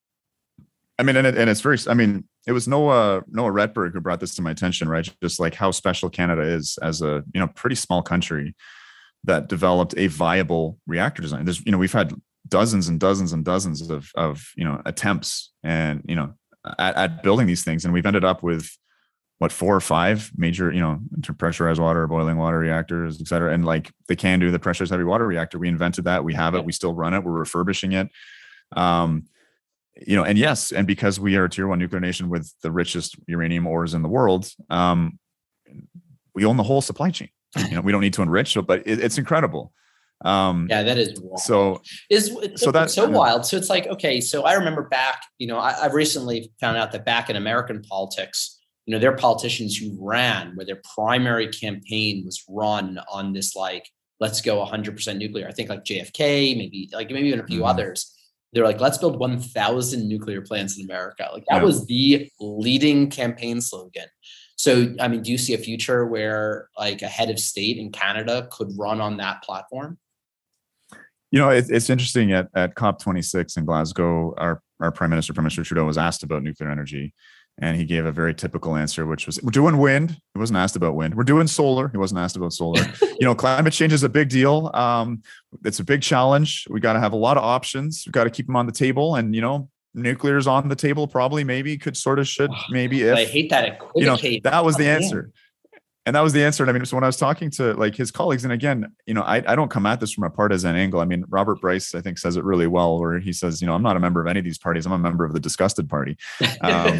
I mean, and it, and it's very. I mean, it was Noah Noah Redberg who brought this to my attention, right? Just like how special Canada is as a you know pretty small country that developed a viable reactor design. There's you know we've had dozens and dozens and dozens of, of, you know, attempts and, you know, at, at building these things. And we've ended up with what, four or five major, you know, pressurized water, boiling water reactors, et cetera. And like the CANDU, the pressurized heavy water reactor, we invented that. We have it. We still run it. We're refurbishing it. Um, you know, and yes, and because we are a tier one nuclear nation with the richest uranium ores in the world, um, we own the whole supply chain. You know, we don't need to enrich, but it, it's incredible. Um, yeah, that is wild. so. Is it's, so that's so wild. So it's like, okay, so I remember back, you know, I, I've recently found out that back in American politics, you know, there are politicians who ran where their primary campaign was run on this, like, let's go one hundred percent nuclear. I think like J F K, maybe like maybe even a few mm-hmm. others. They're like, let's build one thousand nuclear plants in America. Like that yeah. was the leading campaign slogan. So, I mean, do you see a future where like a head of state in Canada could run on that platform? You know, it, it's interesting at, at COP twenty-six in Glasgow, our, our Prime Minister, Prime Minister Trudeau, was asked about nuclear energy. And he gave a very typical answer, which was, we're doing wind. He wasn't asked about wind. We're doing solar. He wasn't asked about solar. You know, climate change is a big deal. Um, it's a big challenge. We got to have a lot of options. We've got to keep them on the table. And, you know, nuclear's on the table, probably, maybe, could, sort of, should, maybe, if. I hate that. You know, that was the answer. And that was the answer. And I mean, so when I was talking to like his colleagues, and again, you know, I, I don't come at this from a partisan angle. I mean, Robert Bryce, I think, says it really well, where he says, you know, I'm not a member of any of these parties. I'm a member of the disgusted party. Um,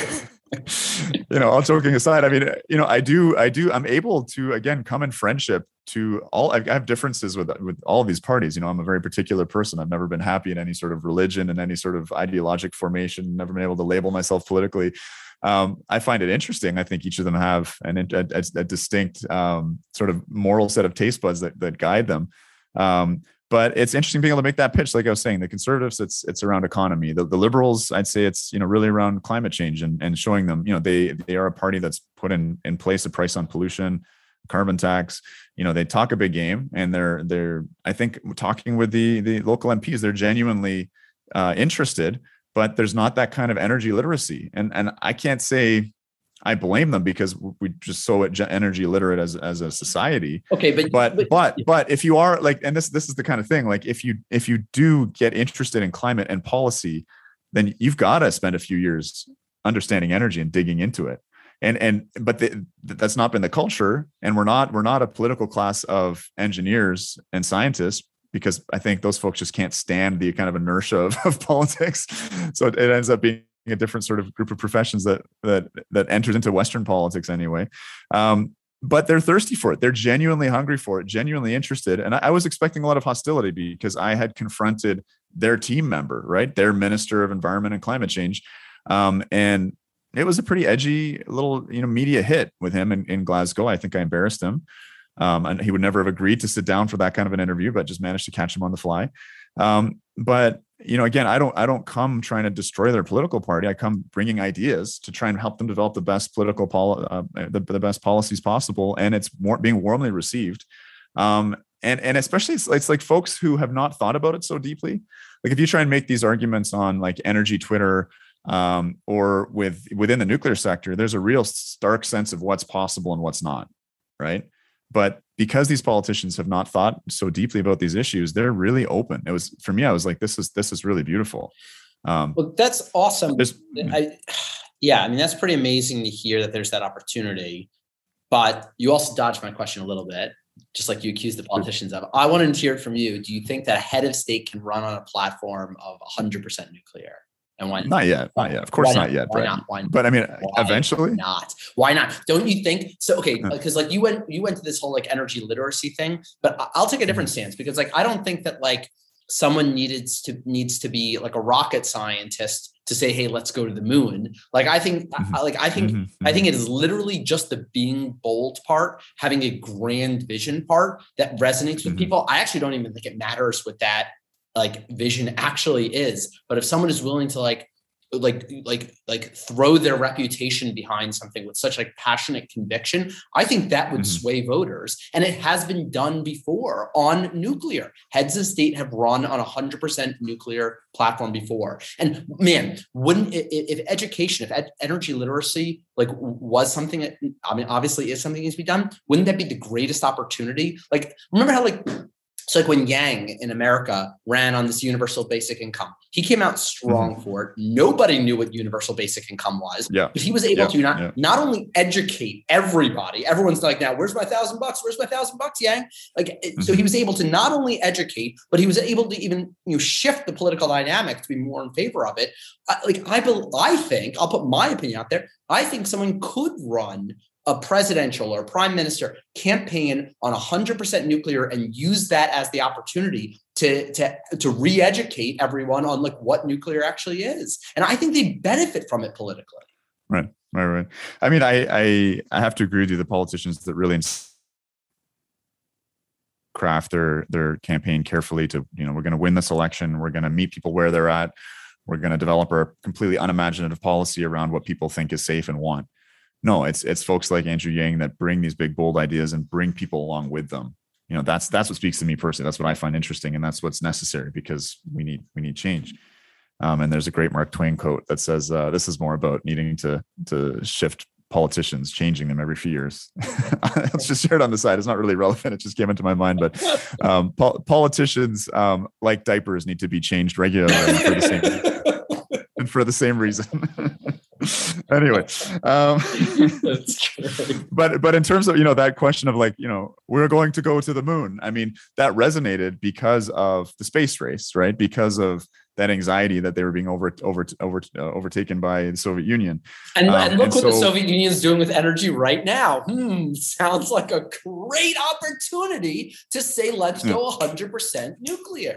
you know, all joking aside, I mean, you know, I do, I do, I'm able to, again, come in friendship to all, I have differences with, with all of these parties. You know, I'm a very particular person. I've never been happy in any sort of religion and any sort of ideologic formation, never been able to label myself politically. Um, I find it interesting. I think each of them have an, a, a, a distinct um, sort of moral set of taste buds that, that guide them. Um, but it's interesting being able to make that pitch. Like I was saying, the conservatives, it's it's around economy. The, the liberals, I'd say it's, you know, really around climate change and, and showing them, you know, they they are a party that's put in, in place a price on pollution, carbon tax. You know, they talk a big game, and they're they're I think talking with the the local M Ps, they're genuinely uh, interested. But there's not that kind of energy literacy. And and I can't say I blame them, because we're just so energy literate as, as a society. Okay, but, but but but but if you are like, and this this is the kind of thing, like if you if you do get interested in climate and policy, then you've got to spend a few years understanding energy and digging into it. And and but the, that's not been the culture. And we're not we're not a political class of engineers and scientists, because I think those folks just can't stand the kind of inertia of, of politics. So it, it ends up being a different sort of group of professions that that that enters into Western politics anyway. Um, but they're thirsty for it. They're genuinely hungry for it, genuinely interested. And I, I was expecting a lot of hostility, because I had confronted their team member, right? Their Minister of Environment and Climate Change. Um, and it was a pretty edgy little, you know, media hit with him in, in Glasgow. I think I embarrassed him. Um, and he would never have agreed to sit down for that kind of an interview, but just managed to catch him on the fly. Um, but, you know, again, I don't, I don't come trying to destroy their political party. I come bringing ideas to try and help them develop the best political, pol- uh, the, the best policies possible. And it's more being warmly received. Um, and, and especially it's, it's like folks who have not thought about it so deeply. Like if you try and make these arguments on like energy Twitter, um, or with within the nuclear sector, there's a real stark sense of what's possible and what's not. Right. But because these politicians have not thought so deeply about these issues, they're really open. It was, for me, I was like, this is, this is really beautiful. Um, well, that's awesome. I, yeah. I mean, that's pretty amazing to hear that there's that opportunity, but you also dodged my question a little bit, just like you accused the politicians of. I wanted to hear it from you. Do you think that a head of state can run on a platform of one hundred percent nuclear? And why not yet? Not yet. Of course, not? not yet. Why but, not? Why not? But I mean, why eventually, not. Why not? Don't you think so? Okay, because like you went, you went to this whole like energy literacy thing, but I'll take a different stance, because like I don't think that like someone needed to needs to be like a rocket scientist to say, hey, let's go to the moon. Like I think, mm-hmm. like I think, mm-hmm. I think it is literally just the being bold part, having a grand vision part that resonates with mm-hmm. people. I actually don't even think it matters what that like vision actually is. But if someone is willing to like, like, like, like throw their reputation behind something with such like passionate conviction, I think that would mm-hmm. sway voters. And it has been done before on nuclear. Heads of state have run on a hundred percent nuclear platform before. And man, wouldn't if, if education, if ed, energy literacy like was something that, I mean, obviously is something that needs to be done, wouldn't that be the greatest opportunity? Like, remember how like, So like when Yang in America ran on this universal basic income, he came out strong mm-hmm. for it. Nobody knew what universal basic income was, yeah. but he was able yeah. to not, yeah. not only educate everybody. Everyone's like, now, where's my thousand bucks? Where's my thousand bucks, Yang? Like, mm-hmm. so he was able to not only educate, but he was able to even, you know, shift the political dynamic to be more in favor of it. I, like, I, I think, I'll put my opinion out there. I think someone could run a presidential or a prime minister campaign on one hundred percent nuclear and use that as the opportunity to, to, to re-educate everyone on like what nuclear actually is. And I think they benefit from it politically. Right, right, right. I mean, I, I, I have to agree with you. The politicians that really craft their, their campaign carefully to, you know, we're going to win this election. We're going to meet people where they're at. We're going to develop a completely unimaginative policy around what people think is safe and want. No, it's it's folks like Andrew Yang that bring these big, bold ideas and bring people along with them. You know, that's that's what speaks to me personally. That's what I find interesting, and that's what's necessary because we need we need change. Um, and there's a great Mark Twain quote that says, uh, "This is more about needing to to shift politicians, changing them every few years." Let's just share it on the side. It's not really relevant. It just came into my mind. But um, po- politicians, um, like diapers, need to be changed regularly for the same and for the same reason. Anyway, um, that's great. but but in terms of, you know, that question of like, you know, we're going to go to the moon. I mean, that resonated because of the space race, right? Because of that anxiety that they were being over over over uh, overtaken by the Soviet Union. And, um, and look and what so, the Soviet Union is doing with energy right now. Hmm, sounds like a great opportunity to say, let's yeah. go one hundred percent nuclear.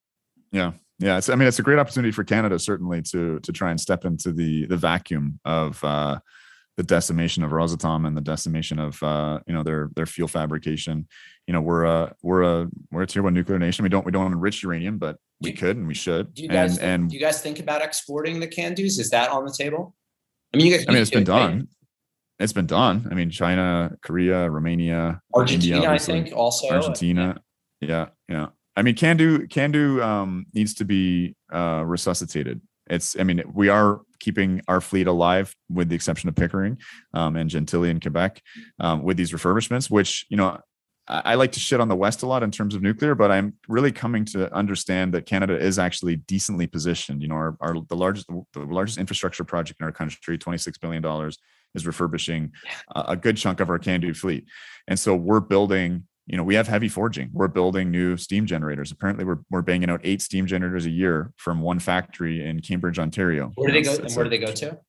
Yeah. Yeah, it's, I mean, it's a great opportunity for Canada, certainly, to to try and step into the the vacuum of uh, the decimation of Rosatom and the decimation of uh, you know their their fuel fabrication. You know, we're a we're a we're a tier one nuclear nation. We don't we don't enrich uranium, but we do, could and we should. Do you guys and, think, and do you guys think about exporting the CANDUs? Is that on the table? I mean, you guys. I mean, it's been done. Right? It's been done. I mean, China, Korea, Romania, Argentina, India, I think, also Argentina. Yeah, yeah. I mean, CANDU, CANDU um, needs to be uh, resuscitated. It's, I mean, we are keeping our fleet alive with the exception of Pickering um, and Gentilly in Quebec um, with these refurbishments, which, you know, I, I like to shit on the West a lot in terms of nuclear, but I'm really coming to understand that Canada is actually decently positioned. You know, our, our the largest the largest infrastructure project in our country, twenty-six billion dollars, is refurbishing a, a good chunk of our CANDU fleet. And so we're building, you know, we have heavy forging. We're building new steam generators. Apparently, we're we're banging out eight steam generators a year from one factory in Cambridge, Ontario. Where do they go? And where do they go to?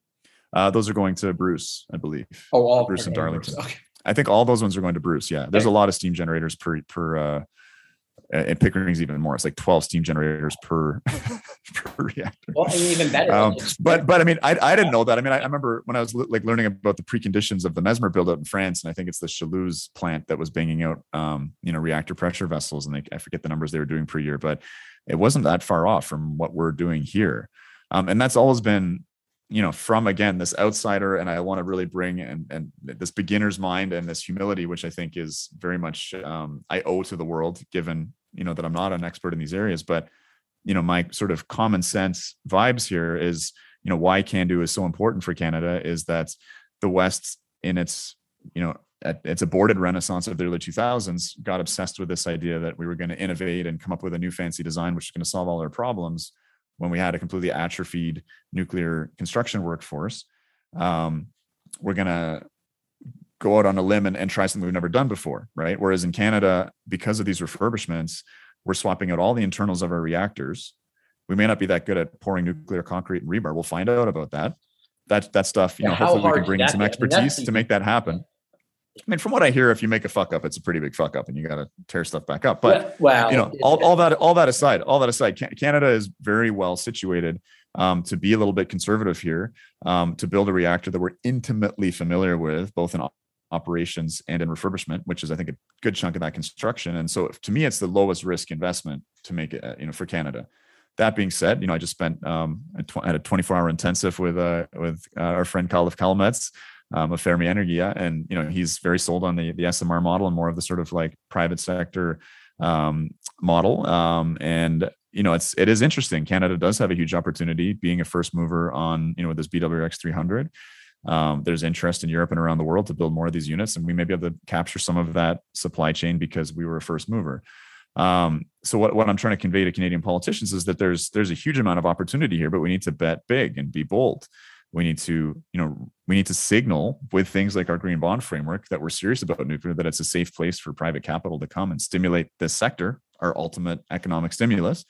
Uh, those are going to Bruce, I believe. Oh, all Bruce and Darlington. Okay. I think all those ones are going to Bruce. Yeah, there's okay. a lot of steam generators per per. Uh, and Pickering's even more. It's like twelve steam generators per per reactor. Well, even better. Um, but but I mean, I I didn't know that. I mean, I, I remember when I was like learning about the preconditions of the Mesmer build-out in France, and I think it's the Chaluze plant that was banging out, um, you know, reactor pressure vessels, and they, I forget the numbers they were doing per year, but it wasn't that far off from what we're doing here, um, and that's always been, you know, from again this outsider, and I want to really bring and and this beginner's mind and this humility, which I think is very much um, I owe to the world, given, you know, that I'm not an expert in these areas, but, you know, my sort of common sense vibes here is, you know, why CANDU is so important for Canada is that the West in its, you know, at its aborted renaissance of the early two thousands got obsessed with this idea that we were going to innovate and come up with a new fancy design, which is going to solve all our problems, when we had a completely atrophied nuclear construction workforce. Um, we're going to go out on a limb and, and try something we've never done before, right? Whereas in Canada, because of these refurbishments, we're swapping out all the internals of our reactors. We may not be that good at pouring nuclear concrete and rebar. We'll find out about that. That that stuff, you yeah, know, hopefully we can bring in some expertise to make that happen. I mean, from what I hear, if you make a fuck up, it's a pretty big fuck up, and you got to tear stuff back up. But wow, you know, all, all that all that aside, all that aside, Canada is very well situated um, to be a little bit conservative here, um, to build a reactor that we're intimately familiar with, both in operations and in refurbishment, which is, I think, a good chunk of that construction. And so, to me, it's the lowest risk investment to make it, you know, for Canada. That being said, you know, I just spent um, at a twenty-four hour intensive with uh, with uh, our friend Khalif Kalmetz. Um, of Fermi Energia, and you know, he's very sold on the the S M R model and more of the sort of like private sector um, model. Um, and you know, it's it is interesting. Canada does have a huge opportunity being a first mover on, you know, with this B W R X three hundred. Um, there's interest in Europe and around the world to build more of these units, and we may be able to capture some of that supply chain because we were a first mover. Um, so what, what I'm trying to convey to Canadian politicians is that there's there's a huge amount of opportunity here, but we need to bet big and be bold. We need to, you know, we need to signal with things like our green bond framework that we're serious about nuclear, that it's a safe place for private capital to come and stimulate this sector, our ultimate economic stimulus.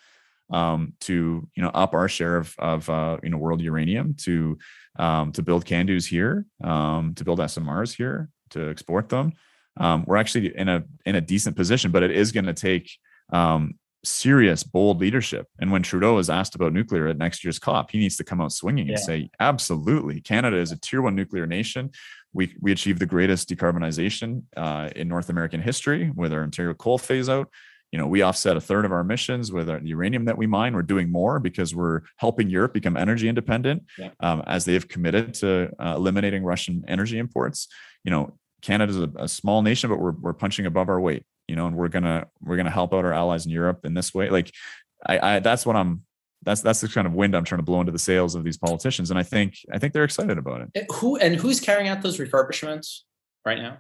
um, to, you know, up our share of, of uh, you know, world uranium, to, um, to build CANDUs here, um, to build S M Rs here, to export them. Um, we're actually in a, in a decent position, but it is going to take, um, serious, bold leadership. And when Trudeau is asked about nuclear at next year's COP, he needs to come out swinging and yeah. say, absolutely, Canada is a tier one nuclear nation. We we achieved the greatest decarbonization uh, in North American history with our Ontario coal phase out. You know, we offset a third of our emissions with our uranium that we mine. We're doing more because we're helping Europe become energy independent, yeah. um, as they have committed to uh, eliminating Russian energy imports. You know, Canada is a, a small nation, but we're we're punching above our weight. You know, and we're gonna we're gonna help out our allies in Europe in this way. Like, I, I that's what I'm. That's that's the kind of wind I'm trying to blow into the sails of these politicians, and I think I think they're excited about it. Who and who's carrying out those refurbishments right now?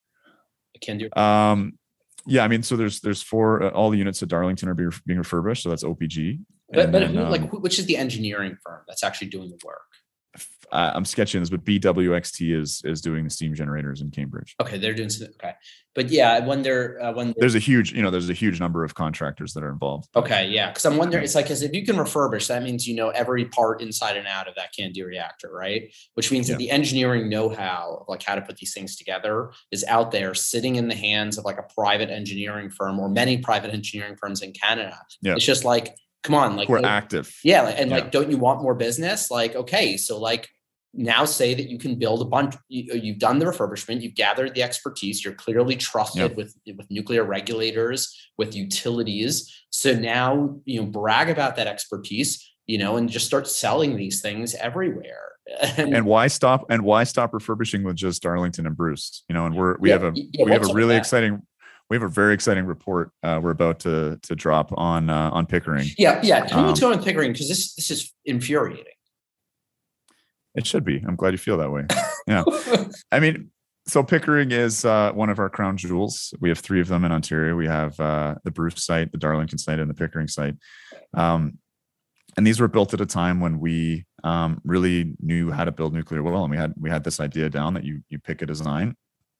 I can do. Um, yeah, I mean, so there's there's four. Uh, all the units at Darlington are being, being refurbished, so that's O P G. But but then, who, um, like, which is the engineering firm that's actually doing the work? I'm sketching this, but B W X T is is doing the steam generators in Cambridge. Okay, they're doing some, okay, but yeah, I wonder uh, when there's a huge, you know, there's a huge number of contractors that are involved. Okay, yeah, because I'm wondering, it's like, because if you can refurbish, that means you know every part inside and out of that CANDU reactor, right? Which means yeah. that the engineering know-how of like how to put these things together is out there, sitting in the hands of like a private engineering firm or many private engineering firms in Canada. Yeah. It's just like, come on, like we're active. Yeah, and yeah. like, don't you want more business? Like, okay, so like. Now say that you can build a bunch, you, you've done the refurbishment, you've gathered the expertise, you're clearly trusted yep. with, with nuclear regulators, with utilities. So now, you know, brag about that expertise, you know, and just start selling these things everywhere. And, and why stop, and why stop refurbishing with just Darlington and Bruce, you know, and we're, we yeah, have a, yeah, we have a really exciting, we have a very exciting report uh, we're about to, to drop on, uh, on Pickering. Yeah. Yeah. Tell me what's going on Pickering, because this, this is infuriating. It should be. I'm glad you feel that way. Yeah. I mean, so Pickering is uh, one of our crown jewels. We have three of them in Ontario. We have uh, the Bruce site, the Darlington site, and the Pickering site. Um, and these were built at a time when we um, really knew how to build nuclear well. And we had we had this idea down that you you pick a design,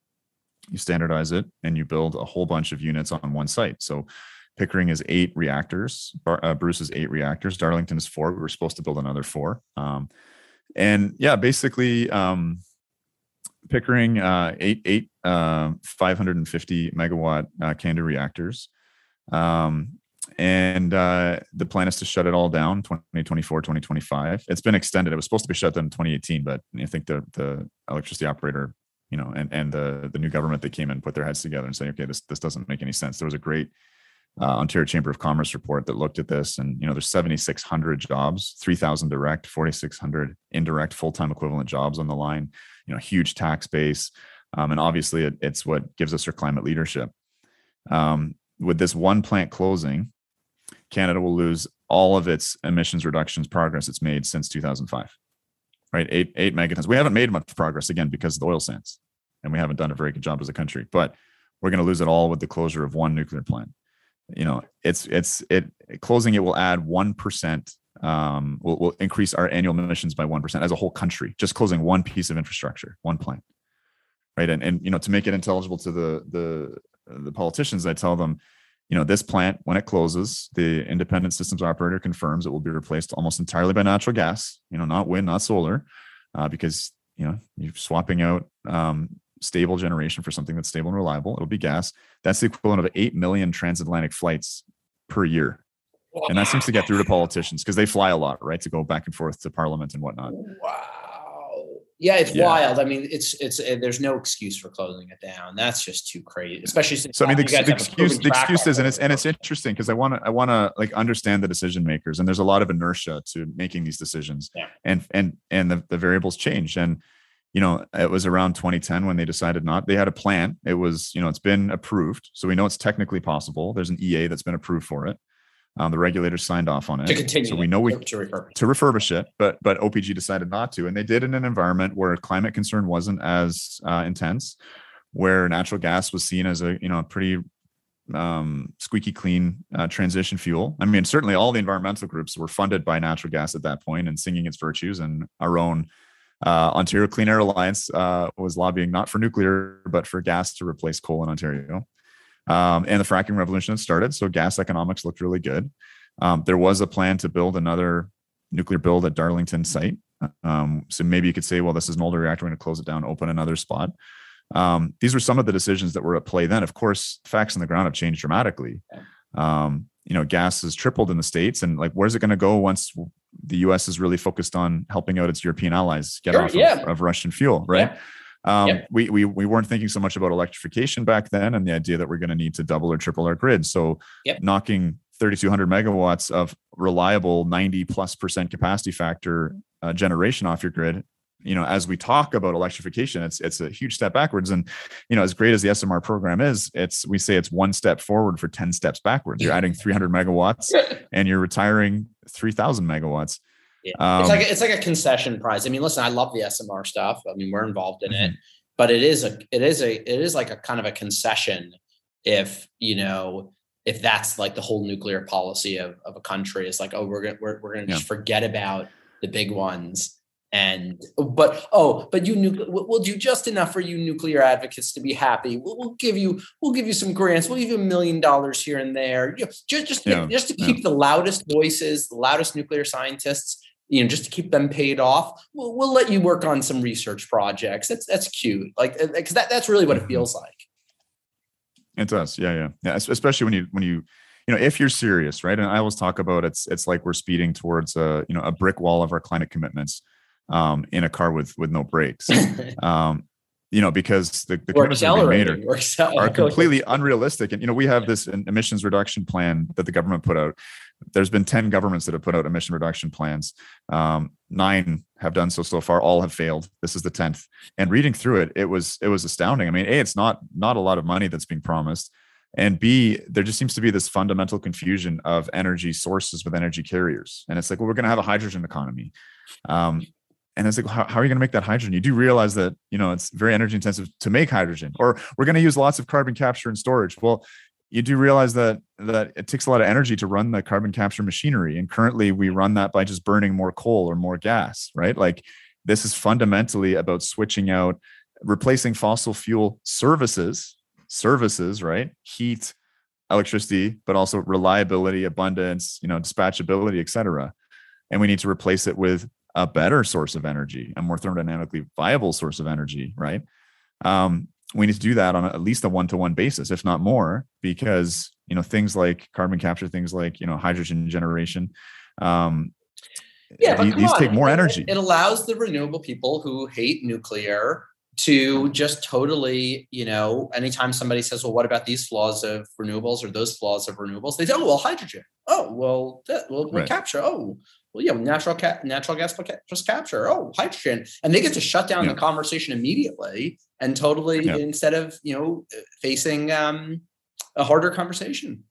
you standardize it, and you build a whole bunch of units on one site. So Pickering is eight reactors. Bar, uh, Bruce is eight reactors. Darlington is four. We were supposed to build another four. Um, And yeah, basically, um, Pickering, uh, eight, eight, uh, five hundred fifty megawatt uh, CANDU reactors. Um, and uh, the plan is to shut it all down twenty twenty-four, twenty twenty-five. It's been extended. It was supposed to be shut down in twenty eighteen, but I think the the electricity operator, you know, and, and the, the new government that came in put their heads together and say, okay, this, this doesn't make any sense. There was a great Uh, Ontario Chamber of Commerce report that looked at this, and you know, there's seventy-six hundred jobs, three thousand direct, forty-six hundred indirect full-time equivalent jobs on the line. You know, huge tax base, um, and obviously, it, it's what gives us our climate leadership. Um, with this one plant closing, Canada will lose all of its emissions reductions progress it's made since two thousand five. Right, eight eight megatons. We haven't made much progress again because of the oil sands, and we haven't done a very good job as a country. But we're going to lose it all with the closure of one nuclear plant. You know, it's it's it closing it will add one percent. Um, will will increase our annual emissions by one percent as a whole country. Just closing one piece of infrastructure, one plant, right? And and you know, to make it intelligible to the the the politicians, I tell them, you know, this plant, when it closes, the independent systems operator confirms it will be replaced almost entirely by natural gas. You know, not wind, not solar, uh, because you know you're swapping out. Um, stable generation for something that's stable and reliable. It'll be gas. That's the equivalent of eight million transatlantic flights per year. And that seems to get through to politicians because they fly a lot, right? To go back and forth to parliament and whatnot. Wow. Yeah, it's yeah. wild. I mean, it's, it's, uh, there's no excuse for closing it down. That's just too crazy, especially since so I mean, the, the excuse, the excuse is, and it's, and it's interesting because I want to, I want to like understand the decision makers, and there's a lot of inertia to making these decisions, yeah. and, and, and the, the variables change. And, you know, it was around twenty ten when they decided not. They had a plan. It was, you know, it's been approved. So we know it's technically possible. There's an E A that's been approved for it. Um, the regulators signed off on it. To continue. So we know we to refurbish. to refurbish it, but but O P G decided not to. And they did in an environment where climate concern wasn't as uh, intense, where natural gas was seen as a, you know, a pretty um, squeaky clean uh, transition fuel. I mean, certainly all the environmental groups were funded by natural gas at that point and singing its virtues, and our own Uh, Ontario Clean Air Alliance uh, was lobbying not for nuclear, but for gas to replace coal in Ontario. Um, and the fracking revolution had started. So gas economics looked really good. Um, there was a plan to build another nuclear build at Darlington site. Um, so maybe you could say, well, this is an older reactor, we're going to close it down, open another spot. Um, these were some of the decisions that were at play then. Of course, facts on the ground have changed dramatically. Um, you know, gas has tripled in the States, and like, where's it going to go once the U S is really focused on helping out its European allies get sure, off yeah. of, of Russian fuel, right? Yeah. Um, yep. we, we, we weren't thinking so much about electrification back then, and the idea that we're going to need to double or triple our grid. So yep. knocking thirty-two hundred megawatts of reliable ninety plus percent capacity factor uh, generation off your grid, you know, as we talk about electrification, it's it's a huge step backwards. And, you know, as great as the S M R program is, it's we say it's one step forward for ten steps backwards. You're adding three hundred megawatts and you're retiring three thousand megawatts. Yeah. Um, it's like a, it's like a concession prize. I mean, listen, I love the S M R stuff. I mean, we're involved in mm-hmm. it, but it is a it is a it is like a kind of a concession if, you know, if that's like the whole nuclear policy of, of a country is like, oh, we're gonna we're, we're gonna yeah. just forget about the big ones. And but oh, but you nucle- we'll do just enough for you nuclear advocates to be happy. We'll, we'll give you we'll give you some grants. We'll give you a million dollars here and there, you know, just just yeah, just to keep yeah. the loudest voices, the loudest nuclear scientists, you know, just to keep them paid off. We'll we'll let you work on some research projects. That's that's cute, like because that, that's really what it feels like. It does, yeah, yeah, yeah. Especially when you when you. You know, if you're serious, right? And I always talk about it's it's like we're speeding towards a you know a brick wall of our climate commitments um, in a car with with no brakes. Um, you know, because the, the commitments that we made are, are completely unrealistic. And you know, we have this emissions reduction plan that the government put out. There's been ten governments that have put out emission reduction plans. Um, nine have done so so far. All have failed. This is the tenth. And reading through it, it was it was astounding. I mean, A, it's not not a lot of money that's being promised. And B, there just seems to be this fundamental confusion of energy sources with energy carriers. And it's like, well, we're going to have a hydrogen economy. Um, and it's like, how, how are you going to make that hydrogen? You do realize that, you know, it's very energy intensive to make hydrogen, or we're going to use lots of carbon capture and storage. Well, you do realize that that it takes a lot of energy to run the carbon capture machinery. And currently we run that by just burning more coal or more gas, right? Like this is fundamentally about switching out, replacing fossil fuel services services, right? Heat, electricity, but also reliability, abundance, you know, dispatchability, et cetera. And we need to replace it with a better source of energy, a more thermodynamically viable source of energy, right? Um, we need to do that on at least a one-to-one basis, if not more, because, you know, things like carbon capture, things like, you know, hydrogen generation, um, yeah, but these, these take more energy. It allows the renewable people who hate nuclear to just totally, you know, anytime somebody says, well, what about these flaws of renewables or those flaws of renewables? They say, oh, well, hydrogen. Oh, well, that, well, we'll right. capture. Oh, well, yeah, natural ca- natural gas just capture. Oh, hydrogen. And they get to shut down yeah. the conversation immediately and totally yeah. instead of, you know, facing um, a harder conversation.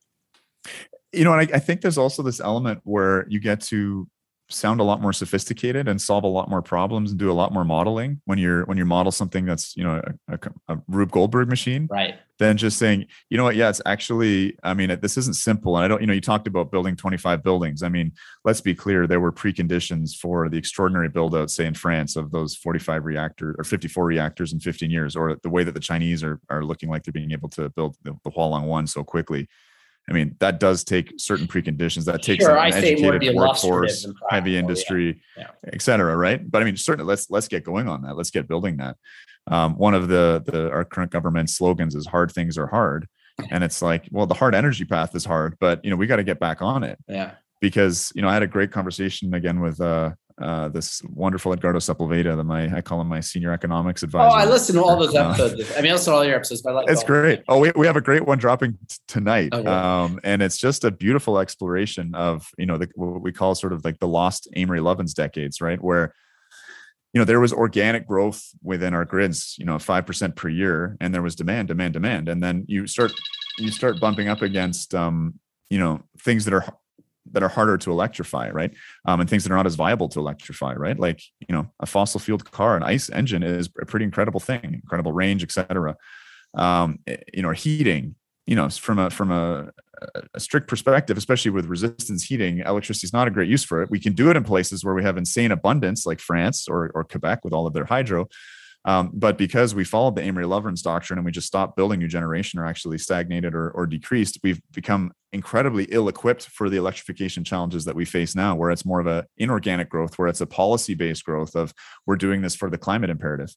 You know, and I, I think there's also this element where you get to sound a lot more sophisticated and solve a lot more problems and do a lot more modeling when you're when you model something that's, you know, a, a, a Rube Goldberg machine, right? Than just saying, you know what, yeah, it's actually, I mean, this isn't simple. And I don't, you know, you talked about building twenty-five buildings. I mean, let's be clear, there were preconditions for the extraordinary build out, say in France, of those forty-five reactors or fifty-four reactors in fifteen years, or the way that the Chinese are are looking like they're being able to build the, the Hualong one so quickly. I mean, that does take certain preconditions. That takes sure, an educated workforce, heavy industry, yeah. Yeah. et cetera. Right. But I mean, certainly let's, let's get going on that. Let's get building that. Um, one of the, the, our current government slogans is hard things are hard. And it's like, well, the hard energy path is hard, but you know, we got to get back on it. Yeah. Because, you know, I had a great conversation again with, uh, Uh, this wonderful Edgardo Sepulveda, the my I call him my senior economics advisor. Oh, I listen to all those episodes. Uh, I mean, I listen to all your episodes. But I like it's great. Oh, we we have a great one dropping t- tonight, okay. um, and it's just a beautiful exploration of, you know, the, what we call sort of like the lost Amory Lovins decades, right? Where, you know, there was organic growth within our grids, you know, five percent per year, and there was demand, demand, demand, and then you start you start bumping up against, um, you know, things that are. that are harder to electrify, right? Um, and things that are not as viable to electrify, right? Like, you know, a fossil fueled car, an ICE engine is a pretty incredible thing, incredible range, et cetera. Um, you know, heating, you know, from a, from a, a strict perspective, especially with resistance heating, electricity is not a great use for it. We can do it in places where we have insane abundance like France or, or Quebec with all of their hydro. Um, but because we followed the Amory-Lovren's doctrine and we just stopped building new generation, or actually stagnated or, or decreased, we've become incredibly ill-equipped for the electrification challenges that we face now, where it's more of a inorganic growth, where it's a policy-based growth of we're doing this for the climate imperative.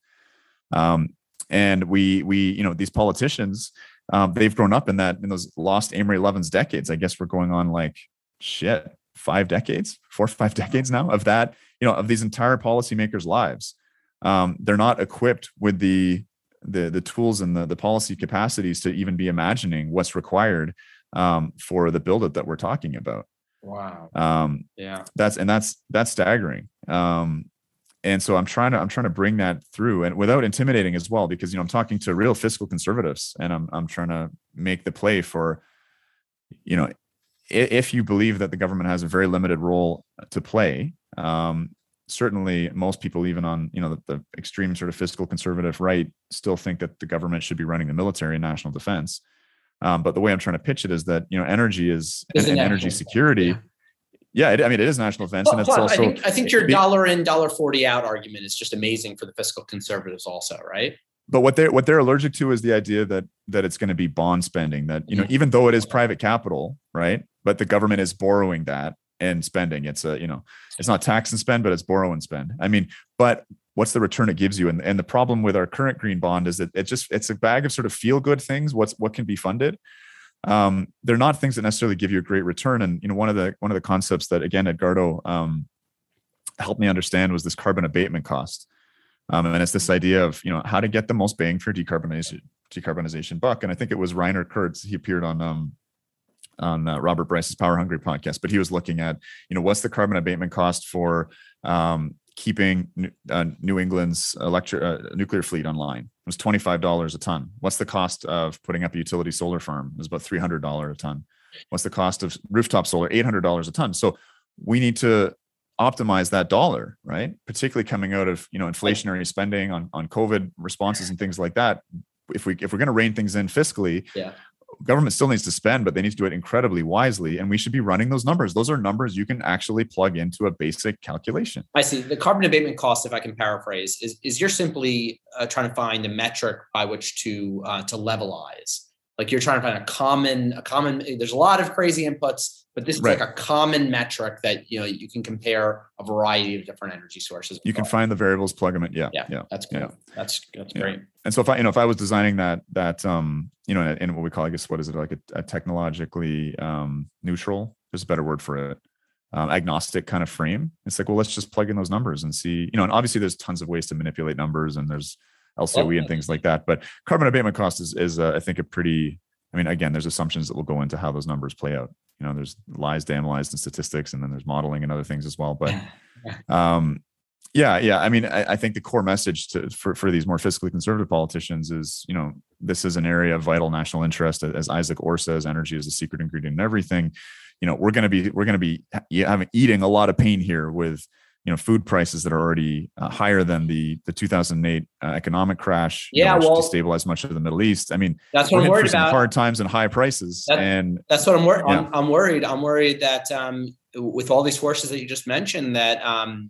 Um, and we, we, you know, these politicians, um, they've grown up in that, in those lost Amory-Lovren's decades. I guess we're going on like shit, five decades, four or five decades now of that, you know, of these entire policymakers' lives. Um, they're not equipped with the the the tools and the the policy capacities to even be imagining what's required um, for the build-up that we're talking about. Wow. Um, yeah. That's and that's that's staggering. Um, and so I'm trying to I'm trying to bring that through, and without intimidating as well, because you know I'm talking to real fiscal conservatives, and I'm I'm trying to make the play for, you know, if you believe that the government has a very limited role to play. Um, Certainly, most people, even on you know the, the extreme sort of fiscal conservative right, still think that the government should be running the military and national defense. Um, but the way I'm trying to pitch it is that you know energy is and, and energy security. Yeah, yeah it, I mean it is national defense, well, and it's well, also. I think, I think your dollar in, dollar forty out argument is just amazing for the fiscal conservatives, also, right? But what they're what they're allergic to is the idea that that it's going to be bond spending. That you know even though it is private capital, right? But the government is borrowing that and spending. It's a, you know, it's not tax and spend, but it's borrow and spend. I mean, but what's the return it gives you? And, and the problem with our current green bond is that it just, it's a bag of sort of feel good things. What's, what can be funded. Um, they're not things that necessarily give you a great return. And, you know, one of the, one of the concepts that again, Edgardo um, helped me understand was this carbon abatement cost. Um, and it's this idea of, you know, how to get the most bang for decarbonization, decarbonization buck. And I think it was Reiner Kurtz. He appeared on, um, on uh, Robert Bryce's Power Hungry podcast, but he was looking at, you know, what's the carbon abatement cost for um, keeping uh, New England's electric uh, nuclear fleet online? It was twenty-five dollars a ton. What's the cost of putting up a utility solar farm? It was about three hundred dollars a ton. What's the cost of rooftop solar? eight hundred dollars a ton. So we need to optimize that dollar, right? Particularly coming out of, you know, inflationary spending on, on COVID responses and things like that. If we, if we're going to rein things in fiscally, yeah. Government still needs to spend, but they need to do it incredibly wisely. And we should be running those numbers. Those are numbers you can actually plug into a basic calculation. I see. The carbon abatement cost, if I can paraphrase, is, is you're simply uh, trying to find a metric by which to uh, to levelize. Like you're trying to find a common, a common, there's a lot of crazy inputs, but this is right. like a common metric that, you know, you can compare a variety of different energy sources. You can find the variables, plug them in. Yeah. Yeah. yeah that's cool. Yeah. That's, that's yeah. great. And so if I, you know, if I was designing that, that, um, you know, in what we call, I guess, what is it, like a, a technologically um, neutral, there's a better word for it, um, agnostic kind of frame. It's like, well, let's just plug in those numbers and see, you know, and obviously there's tons of ways to manipulate numbers and there's L C O E well, and things like that. But carbon abatement cost is, is uh, I think, a pretty, I mean, again, there's assumptions that will go into how those numbers play out. You know, there's lies, damn lies, and statistics, and then there's modeling and other things as well. But um, yeah, yeah. I mean, I, I think the core message to, for, for these more fiscally conservative politicians is, you know, this is an area of vital national interest. As Isaac Orr says, energy is the secret ingredient in everything. You know, we're going to be, we're going to be having, eating a lot of pain here with, you know, food prices that are already uh, higher than the the two thousand eight uh, economic crash. Yeah, you know, well, destabilized much of the Middle East. I mean, that's what I'm worried about. Hard times and high prices, that, and that's what I'm worried. Yeah. I'm, I'm worried. I'm worried that um, with all these forces that you just mentioned, that um,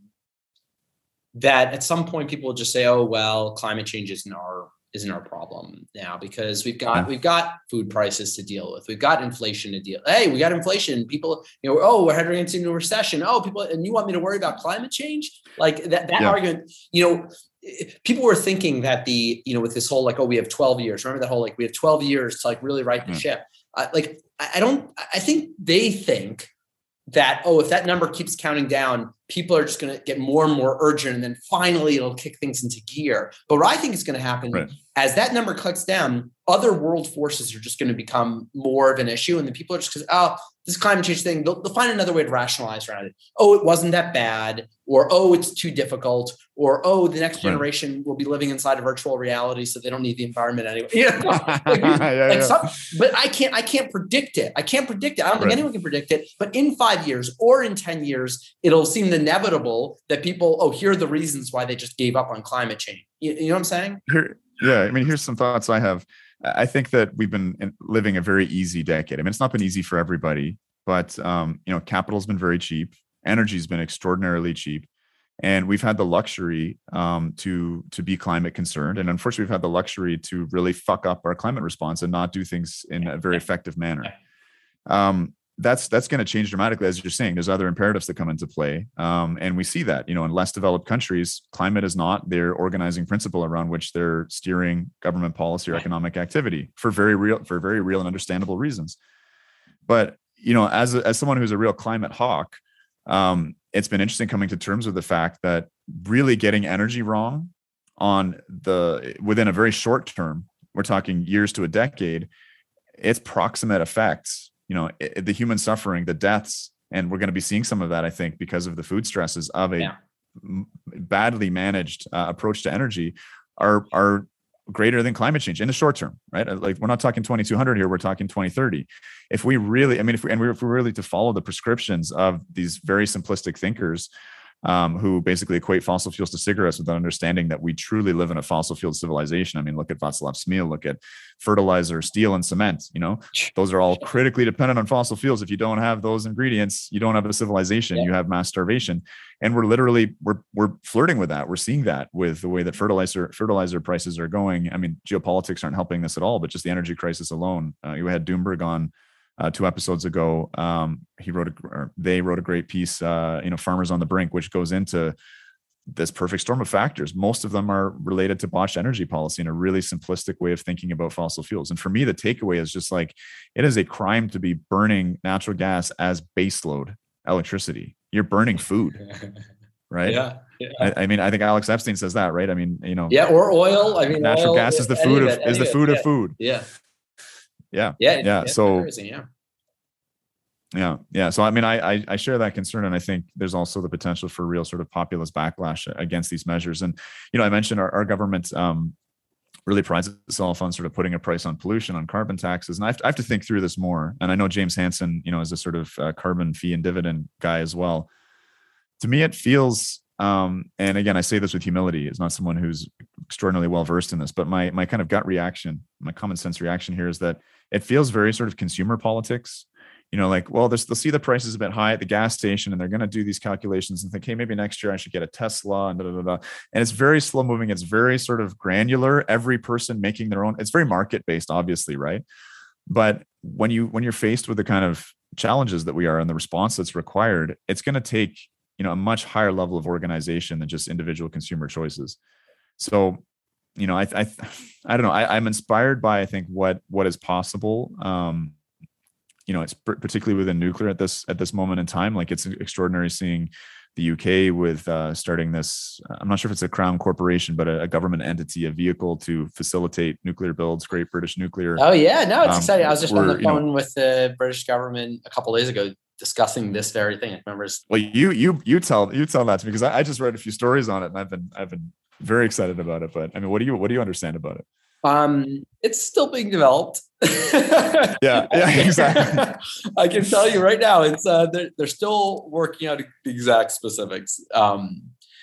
that at some point people will just say, "Oh, well, climate change isn't our isn't our problem now because we've got yeah. we've got food prices to deal with. We've got inflation to deal. Hey, we got inflation. People, you know, oh, we're heading into a recession. Oh, people, and you want me to worry about climate change? Like that that yeah. argument, you know, people were thinking that the, you know, with this whole like, oh, we have twelve years. Remember that whole like we have twelve years to like really right the yeah. ship. Uh, like I don't. I think they think that, oh, if that number keeps counting down, people are just going to get more and more urgent, and then finally it'll kick things into gear. But what I think is going to happen right. as that number clicks down, other world forces are just going to become more of an issue. And then people are just going to, oh, this climate change thing, they'll, they'll find another way to rationalize around it. Oh, it wasn't that bad, or, oh, it's too difficult, or, oh, the next generation right. will be living inside a virtual reality, so they don't need the environment anyway. You know? like, yeah, like yeah. Some, but I can't, I can't predict it. I can't predict it. I don't think right. anyone can predict it, but in five years or in ten years, it'll seem inevitable that people, oh, here are the reasons why they just gave up on climate change. You, you know what I'm saying? Here, yeah. I mean, here's some thoughts I have. I think that we've been living a very easy decade. I mean, it's not been easy for everybody, but, um, you know, capital's been very cheap. Energy's been extraordinarily cheap. And we've had the luxury um, to to be climate concerned, and unfortunately, we've had the luxury to really fuck up our climate response and not do things in a very effective manner. Um, that's that's going to change dramatically, as you're saying. There's other imperatives that come into play, um, and we see that, you know, in less developed countries, climate is not their organizing principle around which they're steering government policy or economic activity for very real for very real and understandable reasons. But you know, as a, as someone who's a real climate hawk, um, it's been interesting coming to terms with the fact that really getting energy wrong on the within a very short term, we're talking years to a decade, its proximate effects, you know, it, the human suffering, the deaths, and we're going to be seeing some of that, I think, because of the food stresses of a yeah. badly managed uh, approach to energy are are greater than climate change in the short term, right? Like, we're not talking twenty-two hundred here, we're talking twenty thirty. If we really, I mean, if we, and we, if we're really to follow the prescriptions of these very simplistic thinkers um, who basically equate fossil fuels to cigarettes without understanding that we truly live in a fossil fuel civilization. I mean, look at Václav Smil, look at fertilizer, steel, and cement, you know, those are all critically dependent on fossil fuels. If you don't have those ingredients, you don't have a civilization, yeah. you have mass starvation. And we're literally, we're, we're flirting with that. We're seeing that with the way that fertilizer, fertilizer prices are going. I mean, geopolitics aren't helping this at all, but just the energy crisis alone. Uh, you had Doomberg on Uh, two episodes ago. Um, he wrote a, or they wrote a great piece, uh, you know, Farmers on the Brink, which goes into this perfect storm of factors. Most of them are related to botched energy policy and a really simplistic way of thinking about fossil fuels. And for me, the takeaway is just like, it is a crime to be burning natural gas as baseload electricity. You're burning food, right? Yeah. yeah. I, I mean, I think Alex Epstein says that, right? I mean, you know, yeah, or oil. I mean, natural oil, gas is the food of, it, is the food yeah. of food. Yeah. Yeah. Yeah. Yeah. So, crazy, yeah. Yeah. Yeah. So, I mean, I, I, I share that concern. And I think there's also the potential for real sort of populist backlash against these measures. And, you know, I mentioned our, our government um, really prides itself on sort of putting a price on pollution, on carbon taxes. And I have, to, I have to think through this more. And I know James Hansen, you know, is a sort of uh, carbon fee and dividend guy as well. To me, it feels, um, and again, I say this with humility, is not someone who's extraordinarily well-versed in this, but my, my kind of gut reaction, my common sense reaction here is that it feels very sort of consumer politics, you know, like, well, they'll see the prices a bit high at the gas station and they're going to do these calculations and think, hey, maybe next year I should get a Tesla and da, da, da, da. And it's very slow moving. It's very sort of granular. Every person making their own, it's very market based, obviously. Right. But when you, when you're faced with the kind of challenges that we are and the response that's required, it's going to take, you know, a much higher level of organization than just individual consumer choices. So, you know, I, I, I don't know. I, I'm inspired by, I think, what, what is possible. Um, you know, it's particularly within nuclear at this, at this moment in time. Like, it's extraordinary seeing the U K with uh, starting this, I'm not sure if it's a crown corporation, but a, a government entity, a vehicle to facilitate nuclear builds, Great British Nuclear. Oh yeah, no, it's um, exciting. I was just on the phone you know, with the British government a couple of days ago discussing this very thing. I remember. Well, you, you, you tell, you tell that to me, because I, I just read a few stories on it and I've been, I've been very excited about it. But I mean, what do you, what do you understand about it? Um, it's still being developed. yeah, yeah, exactly. I can tell you right now, it's uh, they're they're still working out the exact specifics. Um,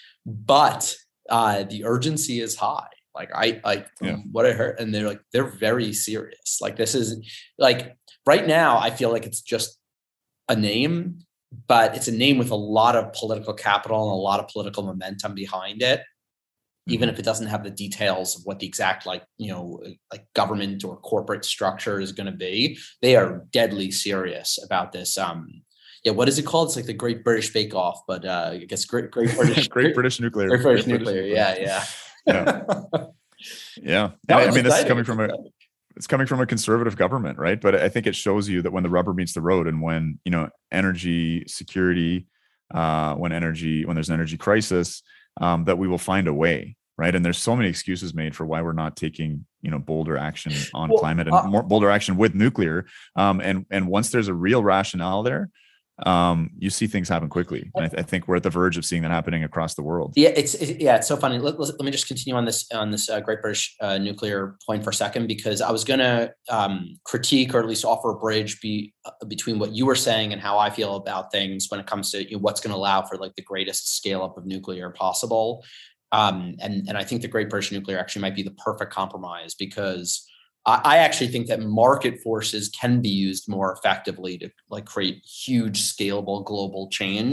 but uh, the urgency is high. Like I like yeah. what I heard, and they're like they're very serious. Like this is like right now, I feel like it's just a name, but it's a name with a lot of political capital and a lot of political momentum behind it. Even if it doesn't have the details of what the exact, like, you know, like government or corporate structure is going to be, they are deadly serious about this. Um, yeah, what is it called? It's like the Great British Bake Off, but uh, I guess Great Great British Great British Nuclear. Great British Great Nuclear. British Yeah, yeah, yeah, yeah. No, I mean, this is exciting. coming from a it's coming from a conservative government, right? But I think it shows you that when the rubber meets the road, and when, you know, energy security, uh, when energy when there's an energy crisis, um, that we will find a way. Right. And there's so many excuses made for why we're not taking, you know, bolder action on well, climate and uh, more bolder action with nuclear. Um, and, and once there's a real rationale there, um, you see things happen quickly. And I, th- I think we're at the verge of seeing that happening across the world. Yeah, it's it, yeah, it's so funny. Let, let, let me just continue on this on this uh, Great British uh, Nuclear point for a second, because I was going to um, critique, or at least offer a bridge be, uh, between what you were saying and how I feel about things when it comes to, you know, what's going to allow for like the greatest scale up of nuclear possible. Um, and, and I think the Great British Nuclear actually might be the perfect compromise, because I, I actually think that market forces can be used more effectively to like create huge scalable global change.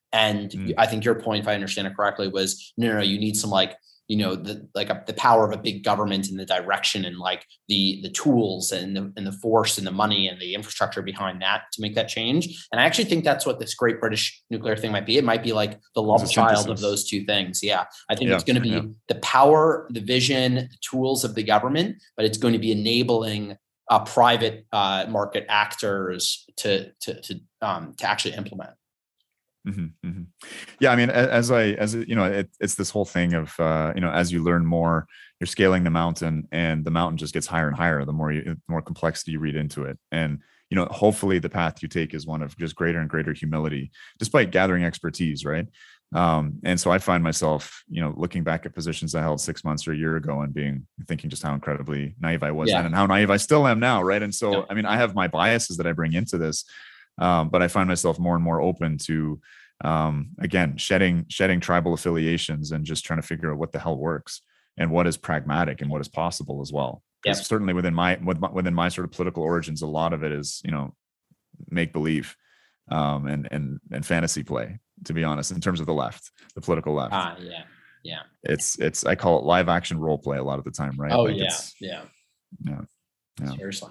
And Mm. I think your point, if I understand it correctly, was no, no, no, you need some like, you know, the like a, the power of a big government and the direction and like the the tools and the and the force and the money and the infrastructure behind that to make that change. And I actually think that's what this Great British Nuclear thing might be. It might be like the love child of those two things. Yeah, I think yeah, it's going to be yeah. the power, the vision, the tools of the government, but it's going to be enabling uh, private uh, market actors to to to um, to actually implement. Mm-hmm, mm-hmm. Yeah, I mean, as I, as you know, it, it's this whole thing of, uh, you know, as you learn more, you're scaling the mountain, and the mountain just gets higher and higher. The more you, the more complexity you read into it, and you know, hopefully, the path you take is one of just greater and greater humility, despite gathering expertise, right? Um, and so I find myself, you know, looking back at positions I held six months or a year ago, and being thinking just how incredibly naive I was yeah. then, and how naive I still am now, right? And so, yeah. I mean, I have my biases that I bring into this. Um, but I find myself more and more open to, um, again, shedding shedding tribal affiliations and just trying to figure out what the hell works and what is pragmatic and what is possible as well. Because yep. certainly within my within my sort of political origins, a lot of it is, you know, make believe um, and and and fantasy play. To be honest, in terms of the left, the political left. Ah, uh, yeah, yeah. It's it's I call it live action role play a lot of the time, right? Oh like yeah, yeah, yeah, yeah. Seriously.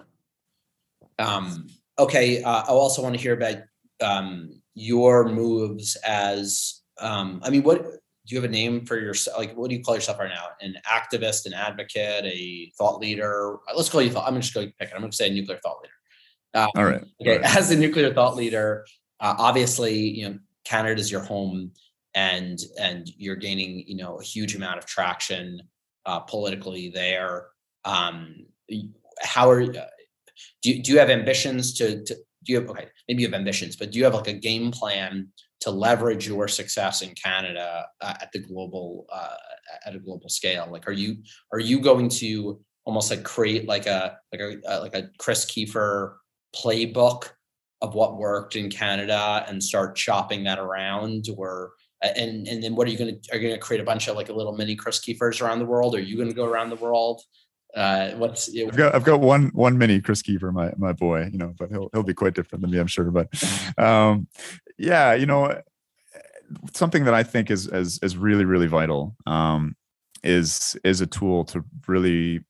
Um. Okay, uh, I also want to hear about um, your moves as, um, I mean, what, do you have a name for yourself? Like, what do you call yourself right now? An activist, an advocate, a thought leader? Let's call you thought. I'm just going to pick it. I'm going to say a nuclear thought leader. Um, All right. Okay, All right. As a nuclear thought leader, uh, obviously, you know, Canada's your home, and and you're gaining, you know, a huge amount of traction uh, politically there. Um, how are uh, Do you, do you have ambitions to, to, do you have, okay, maybe you have ambitions, but do you have like a game plan to leverage your success in Canada uh, at the global, uh, at a global scale? Like, are you, are you going to almost like create like a, like a, uh, like a Chris Kiefer playbook of what worked in Canada and start chopping that around? Or, and, and then what are you going to, are you going to create a bunch of like a little mini Chris Kiefers around the world? Are you going to go around the world? Uh, what's you know, I've got I've got one one mini Chris Kiefer, my my boy, you know, but he'll he'll be quite different than me, I'm sure. But um, yeah, you know, something that I think is is is really really vital um, is is a tool to really,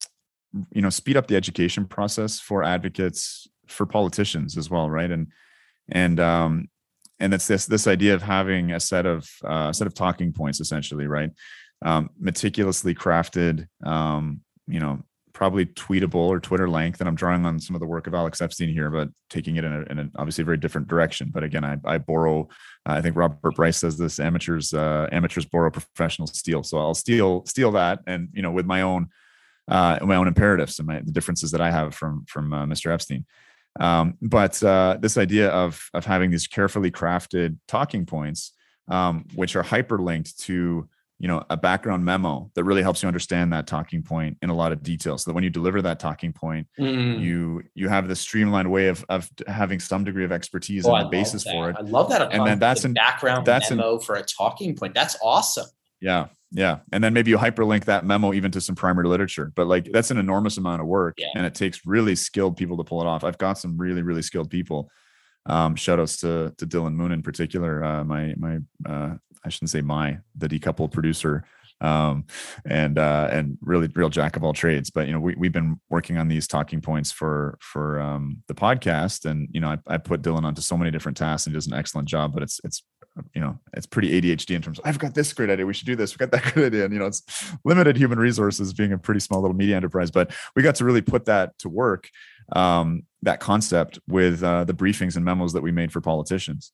you know, speed up the education process for advocates, for politicians as well, right? And and um, and it's this this idea of having a set of uh, set of talking points, essentially, right? Um, meticulously crafted. Um, you know, probably tweetable or Twitter length. And I'm drawing on some of the work of Alex Epstein here, but taking it in, a, in an obviously very different direction. But again, I, I borrow, uh, I think Robert Bryce says this, amateurs, uh, amateurs borrow, professionals steal. So I'll steal, steal that. And, you know, with my own, uh, my own imperatives and my, the differences that I have from, from uh, Mister Epstein. Um, but uh, this idea of, of having these carefully crafted talking points, um, which are hyperlinked to, you know, a background memo that really helps you understand that talking point in a lot of detail, so that when you deliver that talking point, mm. you you have this streamlined way of of having some degree of expertise oh, and the basis that. for it. I love that. And then that's a background that's memo an, for a talking point. That's awesome. Yeah, yeah. And then maybe you hyperlink that memo even to some primary literature. But like, that's an enormous amount of work, yeah. and it takes really skilled people to pull it off. I've got some really really skilled people. Um, shout outs to to Dylan Moon in particular, uh, my my. Uh, I shouldn't say my, the decoupled producer, um, and uh, and really real jack of all trades. But you know, we we've been working on these talking points for for um, the podcast, and you know, I, I put Dylan onto so many different tasks, and he does an excellent job. But it's it's you know, it's pretty A D H D in terms of, I've got this great idea, we should do this, we've got that great idea, and you know, it's limited human resources being a pretty small little media enterprise. But we got to really put that to work, um, that concept with uh, the briefings and memos that we made for politicians.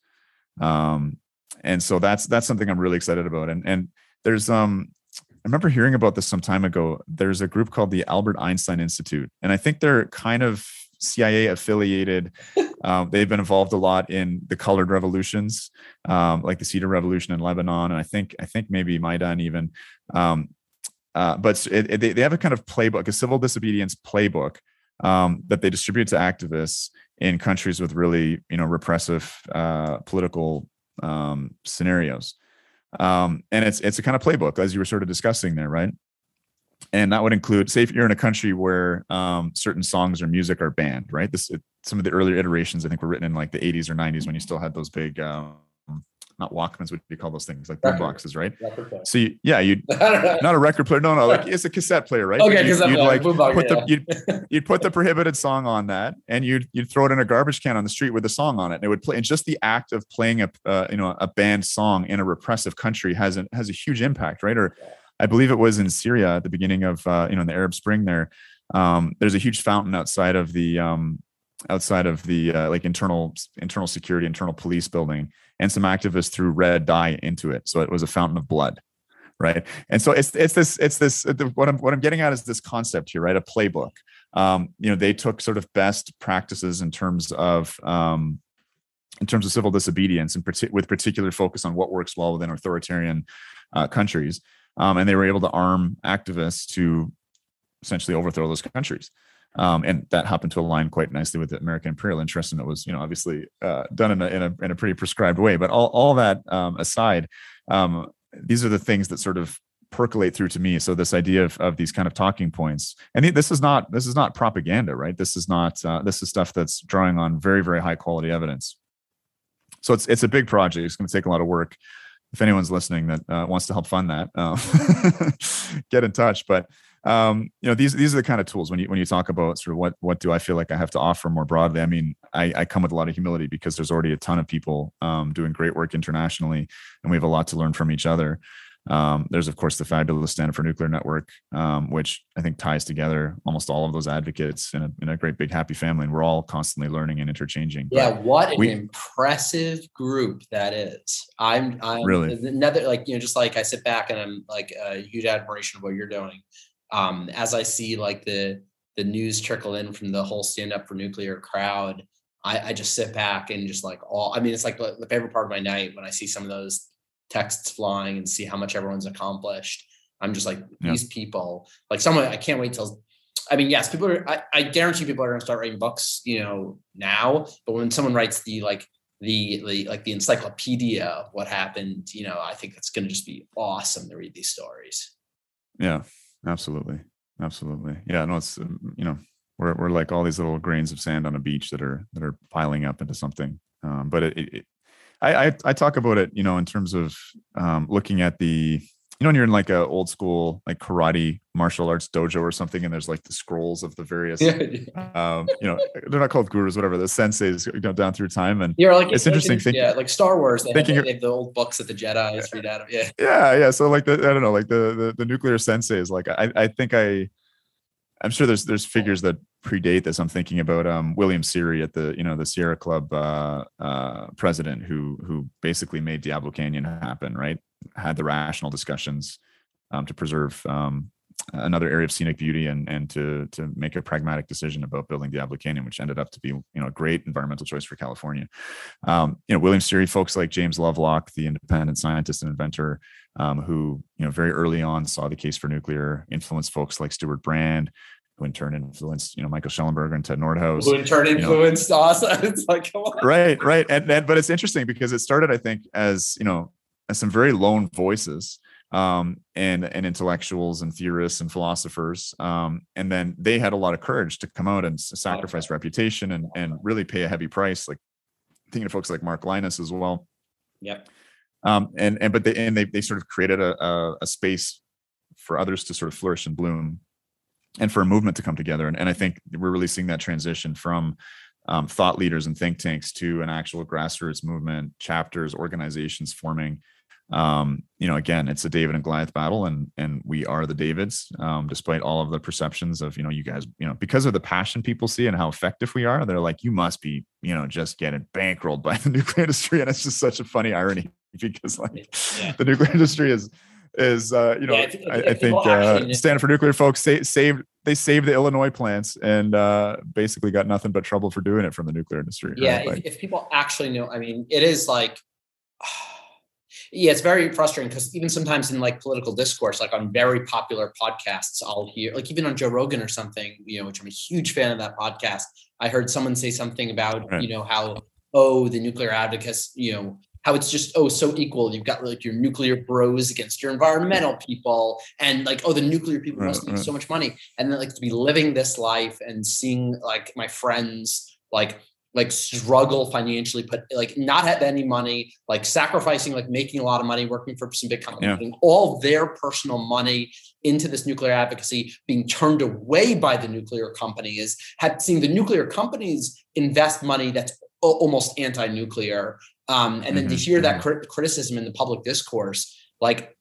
Um, And so that's that's something I'm really excited about. And and there's um I remember hearing about this some time ago. There's a group called the Albert Einstein Institute, and I think they're kind of C I A affiliated. Um, they've been involved a lot in the colored revolutions, um, like the Cedar Revolution in Lebanon, and I think I think maybe Maidan even. Um, uh, but it, it, they they have a kind of playbook, a civil disobedience playbook um, that they distribute to activists in countries with really you know repressive uh, political um, scenarios. Um, and it's, it's a kind of playbook, as you were sort of discussing there. Right. And that would include, say, if you're in a country where, um, certain songs or music are banned, right. This, it, some of the earlier iterations, I think, were written in like the eighties or nineties, when you still had those big, um, not Walkmans, what do you call those things? Like boom boxes, right? Record so you, yeah, you not a record player. No, no, like it's a cassette player, right? Okay, you, you'd player, like boombox, put yeah. the you'd, you'd put the prohibited song on that, and you'd you'd throw it in a garbage can on the street with the song on it, and it would play. And just the act of playing a uh, you know a banned song in a repressive country has a has a huge impact, right? Or I believe it was in Syria at the beginning of uh, you know in the Arab Spring. There, um, there's a huge fountain outside of the um, outside of the uh, like internal internal security, internal police building, and some activists threw red dye into it, so it was a fountain of blood, right? And so it's it's this it's this what I'm what I'm getting at is this concept here, right? A playbook. Um, you know, they took sort of best practices in terms of um, in terms of civil disobedience, and partic- with particular focus on what works well within authoritarian uh, countries, um, and they were able to arm activists to essentially overthrow those countries. Um, and that happened to align quite nicely with the American imperial interest, and it was, you know, obviously uh, done in a, in a in a pretty prescribed way. But all all that um, aside, um, these are the things that sort of percolate through to me. So this idea of, of these kind of talking points, and this is not this is not propaganda, right? This is not uh, this is stuff that's drawing on very very high quality evidence. So it's it's a big project. It's going to take a lot of work. If anyone's listening that uh, wants to help fund that, uh, get in touch. But um, you know, these these are the kind of tools when you when you talk about sort of what what do I feel like I have to offer more broadly. I mean, I, I come with a lot of humility because there's already a ton of people um, doing great work internationally, and we have a lot to learn from each other. Um, there's of course the fabulous Stand Up for Nuclear Network, um, which I think ties together almost all of those advocates in a in a great big happy family, and we're all constantly learning and interchanging. Yeah, but what an we, impressive group that is. I'm I'm really another like you know just like I sit back and I'm like a huge admiration of what you're doing. Um, as I see like the the news trickle in from the whole Stand Up for Nuclear crowd, I, I just sit back and just like all. I mean, it's like the favorite part of my night when I see some of those texts flying and see how much everyone's accomplished. I'm just like yeah. these people, like someone. I can't wait till. I mean, yes, people are. I, I guarantee people are going to start writing books, you know, now. But when someone writes the like the, the like the encyclopedia of what happened, you know, I think it's going to just be awesome to read these stories. Yeah. Absolutely. Absolutely. Yeah. No, it's, you know, we're, we're like all these little grains of sand on a beach that are, that are piling up into something. Um, but it, it I, I, I talk about it, you know, in terms of um, looking at the, you know, when you're in like a old school, like karate martial arts dojo or something, and there's like the scrolls of the various, um, you know, they're not called gurus, whatever, the senseis, you know, down through time. And you're like, it's interesting like, thinking, yeah, like Star Wars, they, thinking have, they have the old books that the Jedi's read out of. Yeah. Yeah. Yeah. So like the, I don't know, like the, the, the nuclear senseis, like I, I think I, I'm sure there's, there's figures that predate this. I'm thinking about um, William Seery at the, you know, the Sierra Club uh, uh, president who, who basically made Diablo Canyon happen, right? Had the rational discussions um, to preserve um, another area of scenic beauty and, and to, to make a pragmatic decision about building Diablo Canyon, which ended up to be, you know, a great environmental choice for California. Um, you know, William Seery, folks like James Lovelock, the independent scientist and inventor, um, who, you know, very early on saw the case for nuclear, influenced folks like Stuart Brand, who in turn influenced, you know, Michael Schellenberger and Ted Nordhaus. Who in turn influenced you know, us. It's like, come on. Right, right. And, and, but it's interesting because it started, I think, as, you know, as some very lone voices um, and, and intellectuals and theorists and philosophers. Um, and then they had a lot of courage to come out and sacrifice okay. reputation and, and really pay a heavy price. Like thinking of folks like Mark Linus as well. Yep. Um, and, and, but they, and they, they sort of created a, a, a space for others to sort of flourish and bloom and for a movement to come together. And, and I think we're really seeing that transition from um, thought leaders and think tanks to an actual grassroots movement, chapters, organizations forming. Um, you know, again, it's a David and Goliath battle, and and we are the Davids, um, despite all of the perceptions of, you know, you guys, you know, because of the passion people see and how effective we are, they're like, you must be, you know, just getting bankrolled by the nuclear industry. And it's just such a funny irony because like yeah. the nuclear industry is, is, uh, you know, yeah, if, if, I, I think uh, Stand Up for Nuclear folks say, saved, they saved the Illinois plants and uh, basically got nothing but trouble for doing it from the nuclear industry. Yeah. Right? If, like, if people actually know, I mean, it is like, yeah, it's very frustrating because even sometimes in like political discourse, like on very popular podcasts, I'll hear, like even on Joe Rogan or something, you know, which I'm a huge fan of that podcast. I heard someone say something about, right. you know, how, oh, the nuclear advocates, you know, how it's just, oh, so equal. You've got like your nuclear bros against your environmental people. And like, oh, the nuclear people right, must make right. so much money. And then like to be living this life and seeing like my friends, like like struggle financially, put like not have any money, like sacrificing, like making a lot of money, working for some big company, Yeah. putting all their personal money into this nuclear advocacy, being turned away by the nuclear companies, had seen the nuclear companies invest money that's o- almost anti-nuclear. Um, and then Mm-hmm. to hear that Mm-hmm. crit- criticism in the public discourse, like,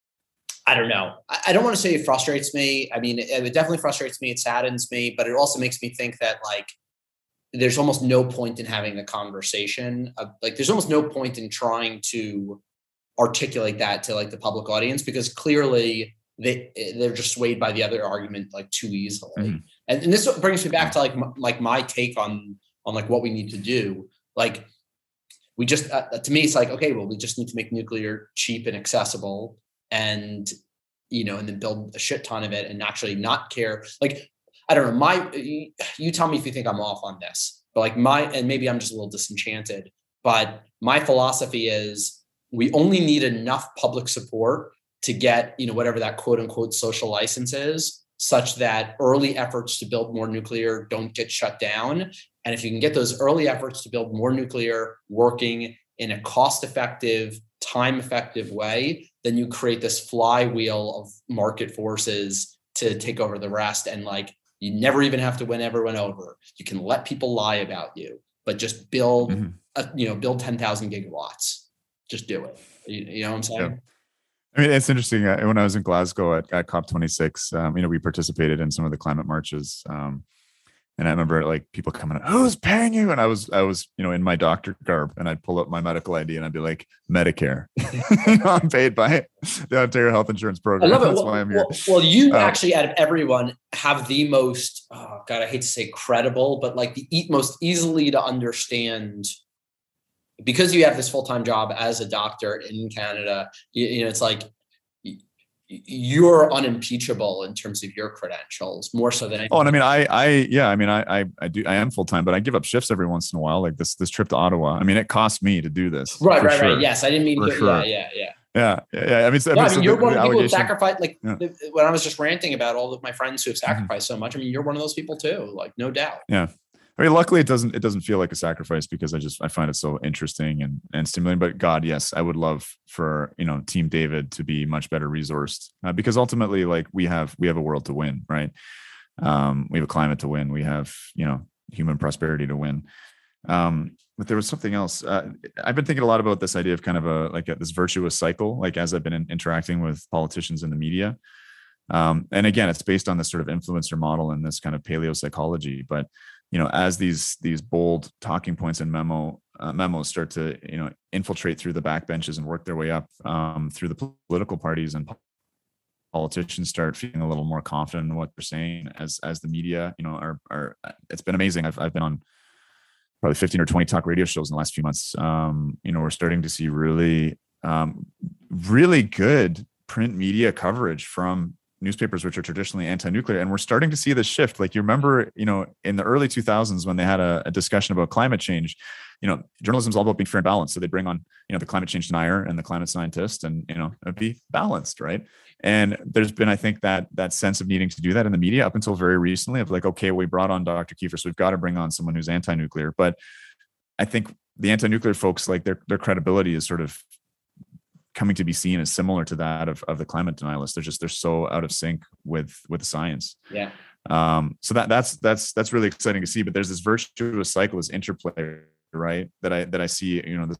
I don't know. I, I don't want to say it frustrates me. I mean, it, it definitely frustrates me. It saddens me, but it also makes me think that like, there's almost no point in having the conversation. Of, like, there's almost no point in trying to articulate that to like the public audience, because clearly they they're just swayed by the other argument like too easily. Mm-hmm. And, and this brings me back to like my, like my take on on like what we need to do. Like, we just uh, to me, it's like, okay, well, we just need to make nuclear cheap and accessible, and you know, and then build a shit ton of it, and actually not care. Like, I don't know, my, you, you tell me if you think I'm off on this, but like my, and maybe I'm just a little disenchanted, but my philosophy is we only need enough public support to get, you know, whatever that quote unquote social license is, such that early efforts to build more nuclear don't get shut down. And if you can get those early efforts to build more nuclear working in a cost-effective, time-effective way, then you create this flywheel of market forces to take over the rest. And like, you never even have to win everyone over. You can let people lie about you, but just build, mm-hmm. a, you know, build ten thousand gigawatts. Just do it. You, you know what I'm saying? Yeah. I mean, it's interesting. When I was in Glasgow at, at COP twenty-six, um, you know, we participated in some of the climate marches. Um, and I remember like people coming, who's paying you? And I was, I was, you know, in my doctor garb, and I'd pull up my medical I D and I'd be like, Medicare. You know, I'm paid by the Ontario Health Insurance Program. I love it. That's well, why I'm here. Well, well you um, actually, out of everyone, have the most, oh God, I hate to say credible, but like the e- most easily to understand, because you have this full-time job as a doctor in Canada. You, you know, it's like, you're unimpeachable in terms of your credentials, more so than anything. Oh, and I mean, I, I, yeah, I mean, I, I, I do, I am full time, but I give up shifts every once in a while. Like this, this trip to Ottawa. I mean, it cost me to do this. Right, right, sure. right. Yes, I didn't mean for to. Sure. Yeah, yeah, yeah, yeah, yeah. I mean, so, yeah, I mean, I mean so you're the, one the of the people who allegation... sacrificed. Like yeah. the, when I was just ranting about all of my friends who have sacrificed mm-hmm. so much. I mean, you're one of those people too. Like, no doubt. Yeah. I mean, luckily it doesn't, it doesn't feel like a sacrifice, because I just, I find it so interesting and, and stimulating. But God, yes, I would love for, you know, Team David to be much better resourced, uh, because ultimately, like we have, we have a world to win, right? Um, we have a climate to win. We have, you know, human prosperity to win. Um, but there was something else. Uh, I've been thinking a lot about this idea of kind of a, like a, this virtuous cycle, like as I've been in, interacting with politicians in the media. Um, and again, it's based on this sort of influencer model and this kind of paleo psychology. But you know, as these these bold talking points and memo uh, memos start to, you know, infiltrate through the backbenches and work their way up um, through the political parties, and politicians start feeling a little more confident in what they're saying, as as the media, you know, are are. It's been amazing. I've I've been on probably fifteen or twenty talk radio shows in the last few months. Um, you know, we're starting to see really um, really good print media coverage from newspapers, which are traditionally anti-nuclear. And we're starting to see this shift. Like, you remember, you know, in the early two thousands, when they had a, a discussion about climate change, you know, journalism is all about being fair and balanced. So they bring on, you know, the climate change denier and the climate scientist, and, you know, it'd be balanced. Right. And there's been, I think, that, that sense of needing to do that in the media up until very recently, of like, okay, we brought on Doctor Kiefer, so we've got to bring on someone who's anti-nuclear. But I think the anti-nuclear folks, like their, their credibility is sort of coming to be seen as similar to that of, of the climate denialists. They're just, they're so out of sync with, with the science. Yeah. Um, so that that's, that's, that's really exciting to see, but there's this virtuous cycle, this interplay, right. That I, that I see, you know, the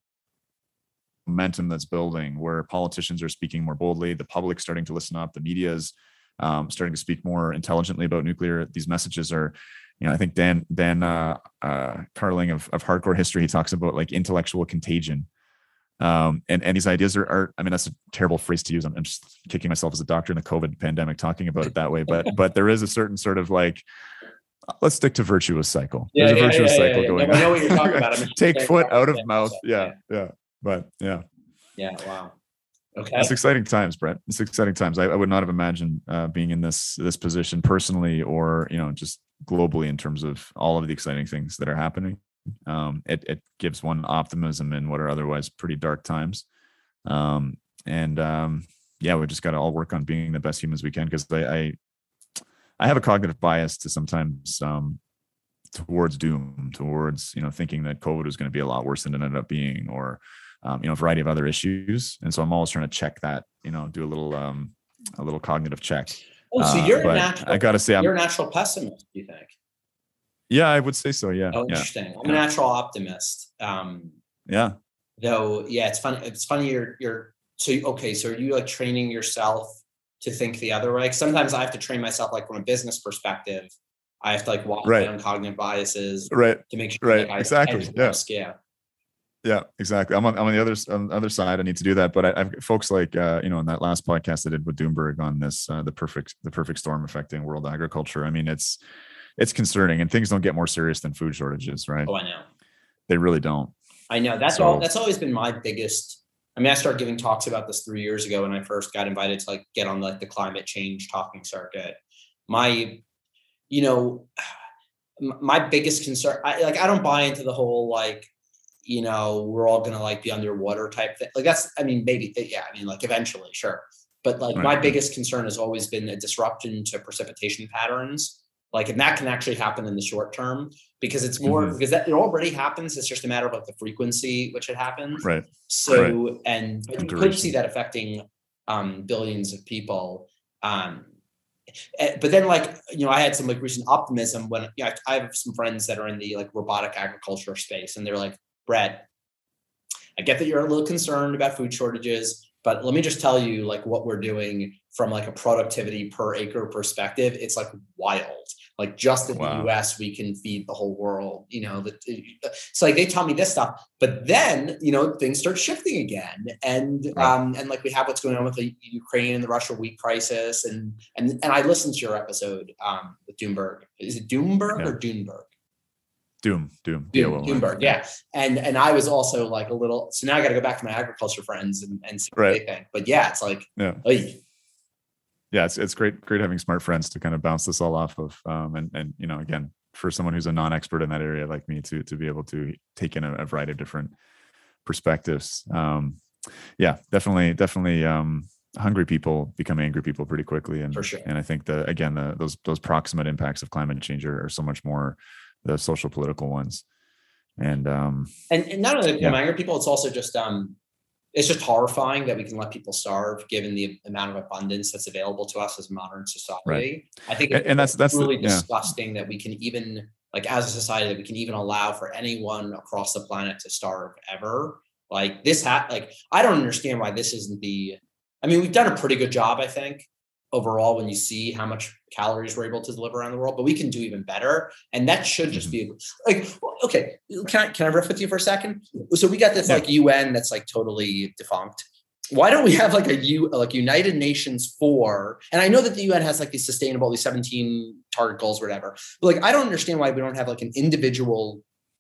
momentum that's building, where politicians are speaking more boldly, the public's starting to listen up, the media is um, starting to speak more intelligently about nuclear. These messages are, you know, I think Dan, Dan uh, uh, Carling of, of Hardcore History, he talks about like intellectual contagion. Um, and, and these ideas are, are, I mean, that's a terrible phrase to use. I'm, I'm just kicking myself as a doctor in the COVID pandemic talking about it that way. But, but there is a certain sort of like, let's stick to virtuous cycle. Yeah, There's yeah, a virtuous yeah, yeah, cycle yeah, going yeah. on. I know what you're talking about. I'm Take foot out of yeah, mouth. yeah. Yeah. Yeah. But yeah. Yeah. Wow. Okay. It's exciting times, Brett. It's exciting times. I, I would not have imagined uh, being in this, this position personally, or, you know, just globally in terms of all of the exciting things that are happening. Um, it, it gives one optimism in what are otherwise pretty dark times. Um, and, um, yeah, we just got to all work on being the best humans we can. Cause I, I, I have a cognitive bias to sometimes, um, towards doom, towards, you know, thinking that COVID was going to be a lot worse than it ended up being, or, um, you know, a variety of other issues. And so I'm always trying to check that, you know, do a little, um, a little cognitive check. Oh, so Uh, you're a but natural, I got to say, I'm, you're a natural pessimist, do you think? yeah, I would say so. Yeah. Oh, Yeah. interesting. I'm Yeah. a natural optimist. Um, Yeah. though, yeah, it's funny. It's funny. You're, you're, so, okay. So are you like training yourself to think the other way? Like sometimes I have to train myself, like from a business perspective, I have to like watch Right. my own cognitive biases Right. to make sure Right. like I Exactly. hedge Yeah. risk. Yeah. Yeah, exactly. I'm on, I'm on the other, on the other side. I need to do that. But I, I've folks like, uh, you know, in that last podcast I did with Doomberg on this, uh, the perfect, the perfect storm affecting world agriculture. I mean, it's, it's concerning, and things don't get more serious than food shortages, right? Oh, I know. They really don't. I know. That's So- all, that's always been my biggest, I mean, I started giving talks about this three years ago when I first got invited to like get on like the climate change talking circuit. My, you know, my biggest concern, I like, I don't buy into the whole, like, you know, we're all going to like be underwater type thing. Like that's, I mean, maybe, yeah, I mean, like eventually, sure. But like Right. my biggest concern has always been a disruption to precipitation patterns. Like, and that can actually happen in the short term because it's more, Mhm. because that it already happens. It's just a matter of like the frequency which it happens. Right. So, and but you could Duration. see that affecting um, billions of people. Um, eh, but then like, you know, I had some like recent optimism when, you know, I, I have some friends that are in the like robotic agriculture space, and they're like, Brett, I get that you're a little concerned about food shortages, but let me just tell you like what we're doing from like a productivity per acre perspective. It's like wild. Like just in Wow. the U S, we can feed the whole world, you know, that it's like they taught me this stuff, but then, you know, things start shifting again. And, Right. um, and like we have what's going on with the Ukraine and the Russia wheat crisis. And, and, and I listened to your episode, um, with Doomberg. Is it Doomberg Yeah. or Doomberg? Doom, Doom, Doom, D O O M. Doomberg, yeah. And and I was also like a little, so now I got to go back to my agriculture friends and, and see what Right. they think. But yeah, it's like, Yeah. oy. Yeah, it's it's great, great having smart friends to kind of bounce this all off of. Um, and and you know, again, for someone who's a non-expert in that area like me, to to be able to take in a, a variety of different perspectives. Um, yeah, definitely, definitely. Um, hungry people become angry people pretty quickly, and For sure. and I think the again the those those proximate impacts of climate change are, are so much more the social political ones. And um, And, and not only become Yeah. angry people, it's also just, um, it's just horrifying that we can let people starve given the amount of abundance that's available to us as a modern society. I think And- it's and that's- that's the- really yeah. disgusting that we can even, like as a society, that we can even allow for anyone across the planet to starve ever. Like this, ha- like, I don't understand why this isn't the, I mean, we've done a pretty good job, I think, overall, when you see how much calories we're able to deliver around the world, but we can do even better. And that should just be like, okay, can I, can I riff with you for a second? So we got this Yeah. like U N that's like totally defunct. Why don't we have like a U like United Nations for, and I know that the U N has like these sustainable, these seventeen target goals, or whatever, but like, I don't understand why we don't have like an individual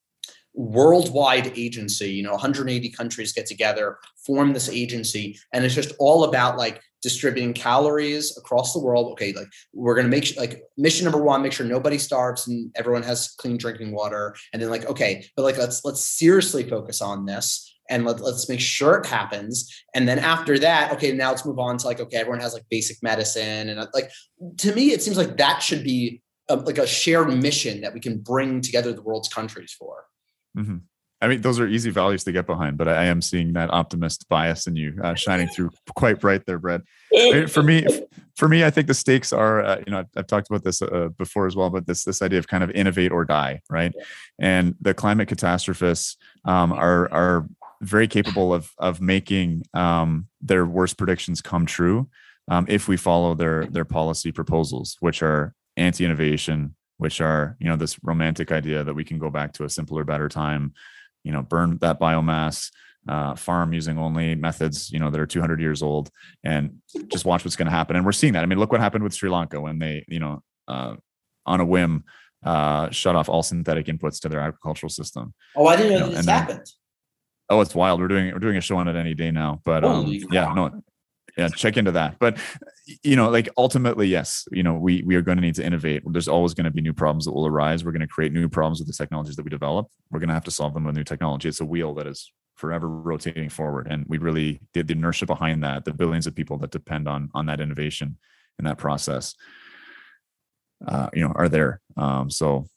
worldwide agency. You know, one hundred eighty countries get together, form this agency, and it's just all about like distributing calories across the world. Okay, like we're gonna make like mission number one, make sure nobody starves and everyone has clean drinking water. And then like, okay, but like let's let's seriously focus on this and let, let's make sure it happens. And then after that, okay, now let's move on to like, okay, everyone has like basic medicine. And like, to me, it seems like that should be a, like a shared mission that we can bring together the world's countries for. mhm. I mean, those are easy values to get behind, but I am seeing that optimist bias in you uh, shining through quite bright there, Brett. For me, for me, I think the stakes are, uh, you know, I've, I've talked about this uh, before as well, but this this idea of kind of innovate or die, right? And the climate catastrophists um, are are very capable of of making um, their worst predictions come true um, if we follow their their policy proposals, which are anti-innovation, which are, you know, this romantic idea that we can go back to a simpler, better time, you know, burn that biomass, uh, farm using only methods, you know, that are two hundred years old, and just watch what's going to happen. And we're seeing that. I mean, look what happened with Sri Lanka when they, you know, uh, on a whim, uh, shut off all synthetic inputs to their agricultural system. Oh, I didn't know You know, that this and then- happened. Oh, it's wild. We're doing we're doing a show on it any day now. But um, Holy yeah, crap. no, yeah, check into that. But you know, like ultimately, yes, you know, we we are going to need to innovate. There's always going to be new problems that will arise. We're going to create new problems with the technologies that we develop. We're going to have to solve them with new technology. It's a wheel that is forever rotating forward, and we really did the inertia behind that. The billions of people that depend on on that innovation in that process, uh, you know, are there. Um, so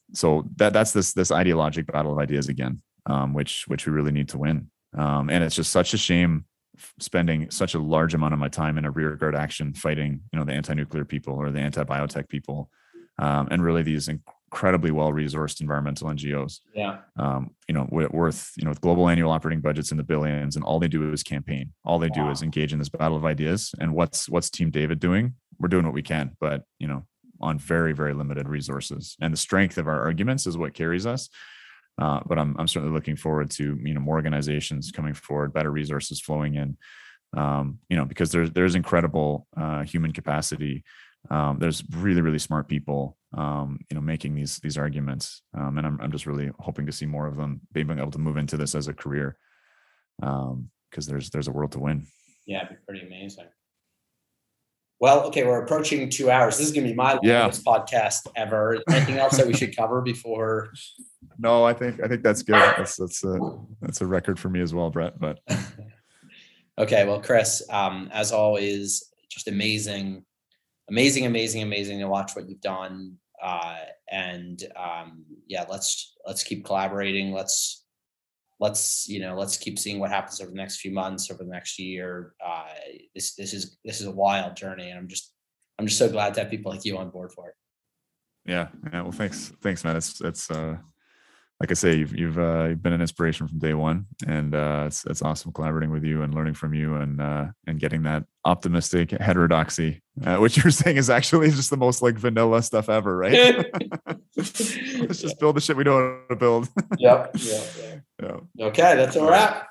so that that's this this ideologic battle of ideas again, um, which which we really need to win. Um, and it's just such a shame spending such a large amount of my time in a rearguard action fighting, you know, the anti-nuclear people or the anti-biotech people, um, and really these incredibly well-resourced environmental N G Os. Yeah. Um, you know, worth, you know, with global annual operating budgets in the billions, and all they do is campaign. All they do wow. is engage in this battle of ideas. And what's what's Team David doing? We're doing what we can, but you know, on very, very limited resources. And the strength of our arguments is what carries us. Uh, but I'm I'm certainly looking forward to, you know, more organizations coming forward, better resources flowing in, um, you know, because there's there's incredible uh, human capacity. Um, there's really really smart people, um, you know, making these these arguments, um, and I'm I'm just really hoping to see more of them being able to move into this as a career, because um, there's there's a world to win. Yeah, it'd be pretty amazing. Well, okay, we're approaching two hours. This is going to be my longest yeah. podcast ever. Anything else that we should cover before? No, I think I think that's good. That's that's a that's a record for me as well, Brett. But okay, well, Chris, um, as always, just amazing, amazing, amazing, amazing to watch what you've done. Uh, and um, yeah, let's let's keep collaborating. Let's let's you know let's keep seeing what happens over the next few months, over the next year. Uh, this this is this is a wild journey, and I'm just I'm just so glad to have people like you on board for it. Yeah, yeah. Well, thanks, thanks, man. It's it's uh, like I say, you've you've, uh, you've been an inspiration from day one, and uh, it's it's awesome collaborating with you and learning from you, and uh, and getting that optimistic heterodoxy, uh, which you're saying is actually just the most like vanilla stuff ever, right? Let's just yeah. build the shit we know how to build. Yep. Yeah, yeah. Yeah. Okay, that's a wrap.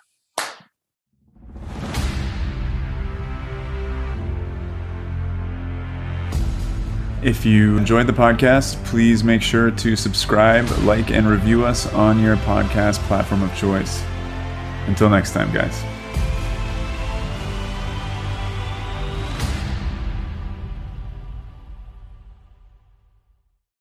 If you enjoyed the podcast, please make sure to subscribe, like, and review us on your podcast platform of choice. Until next time, guys.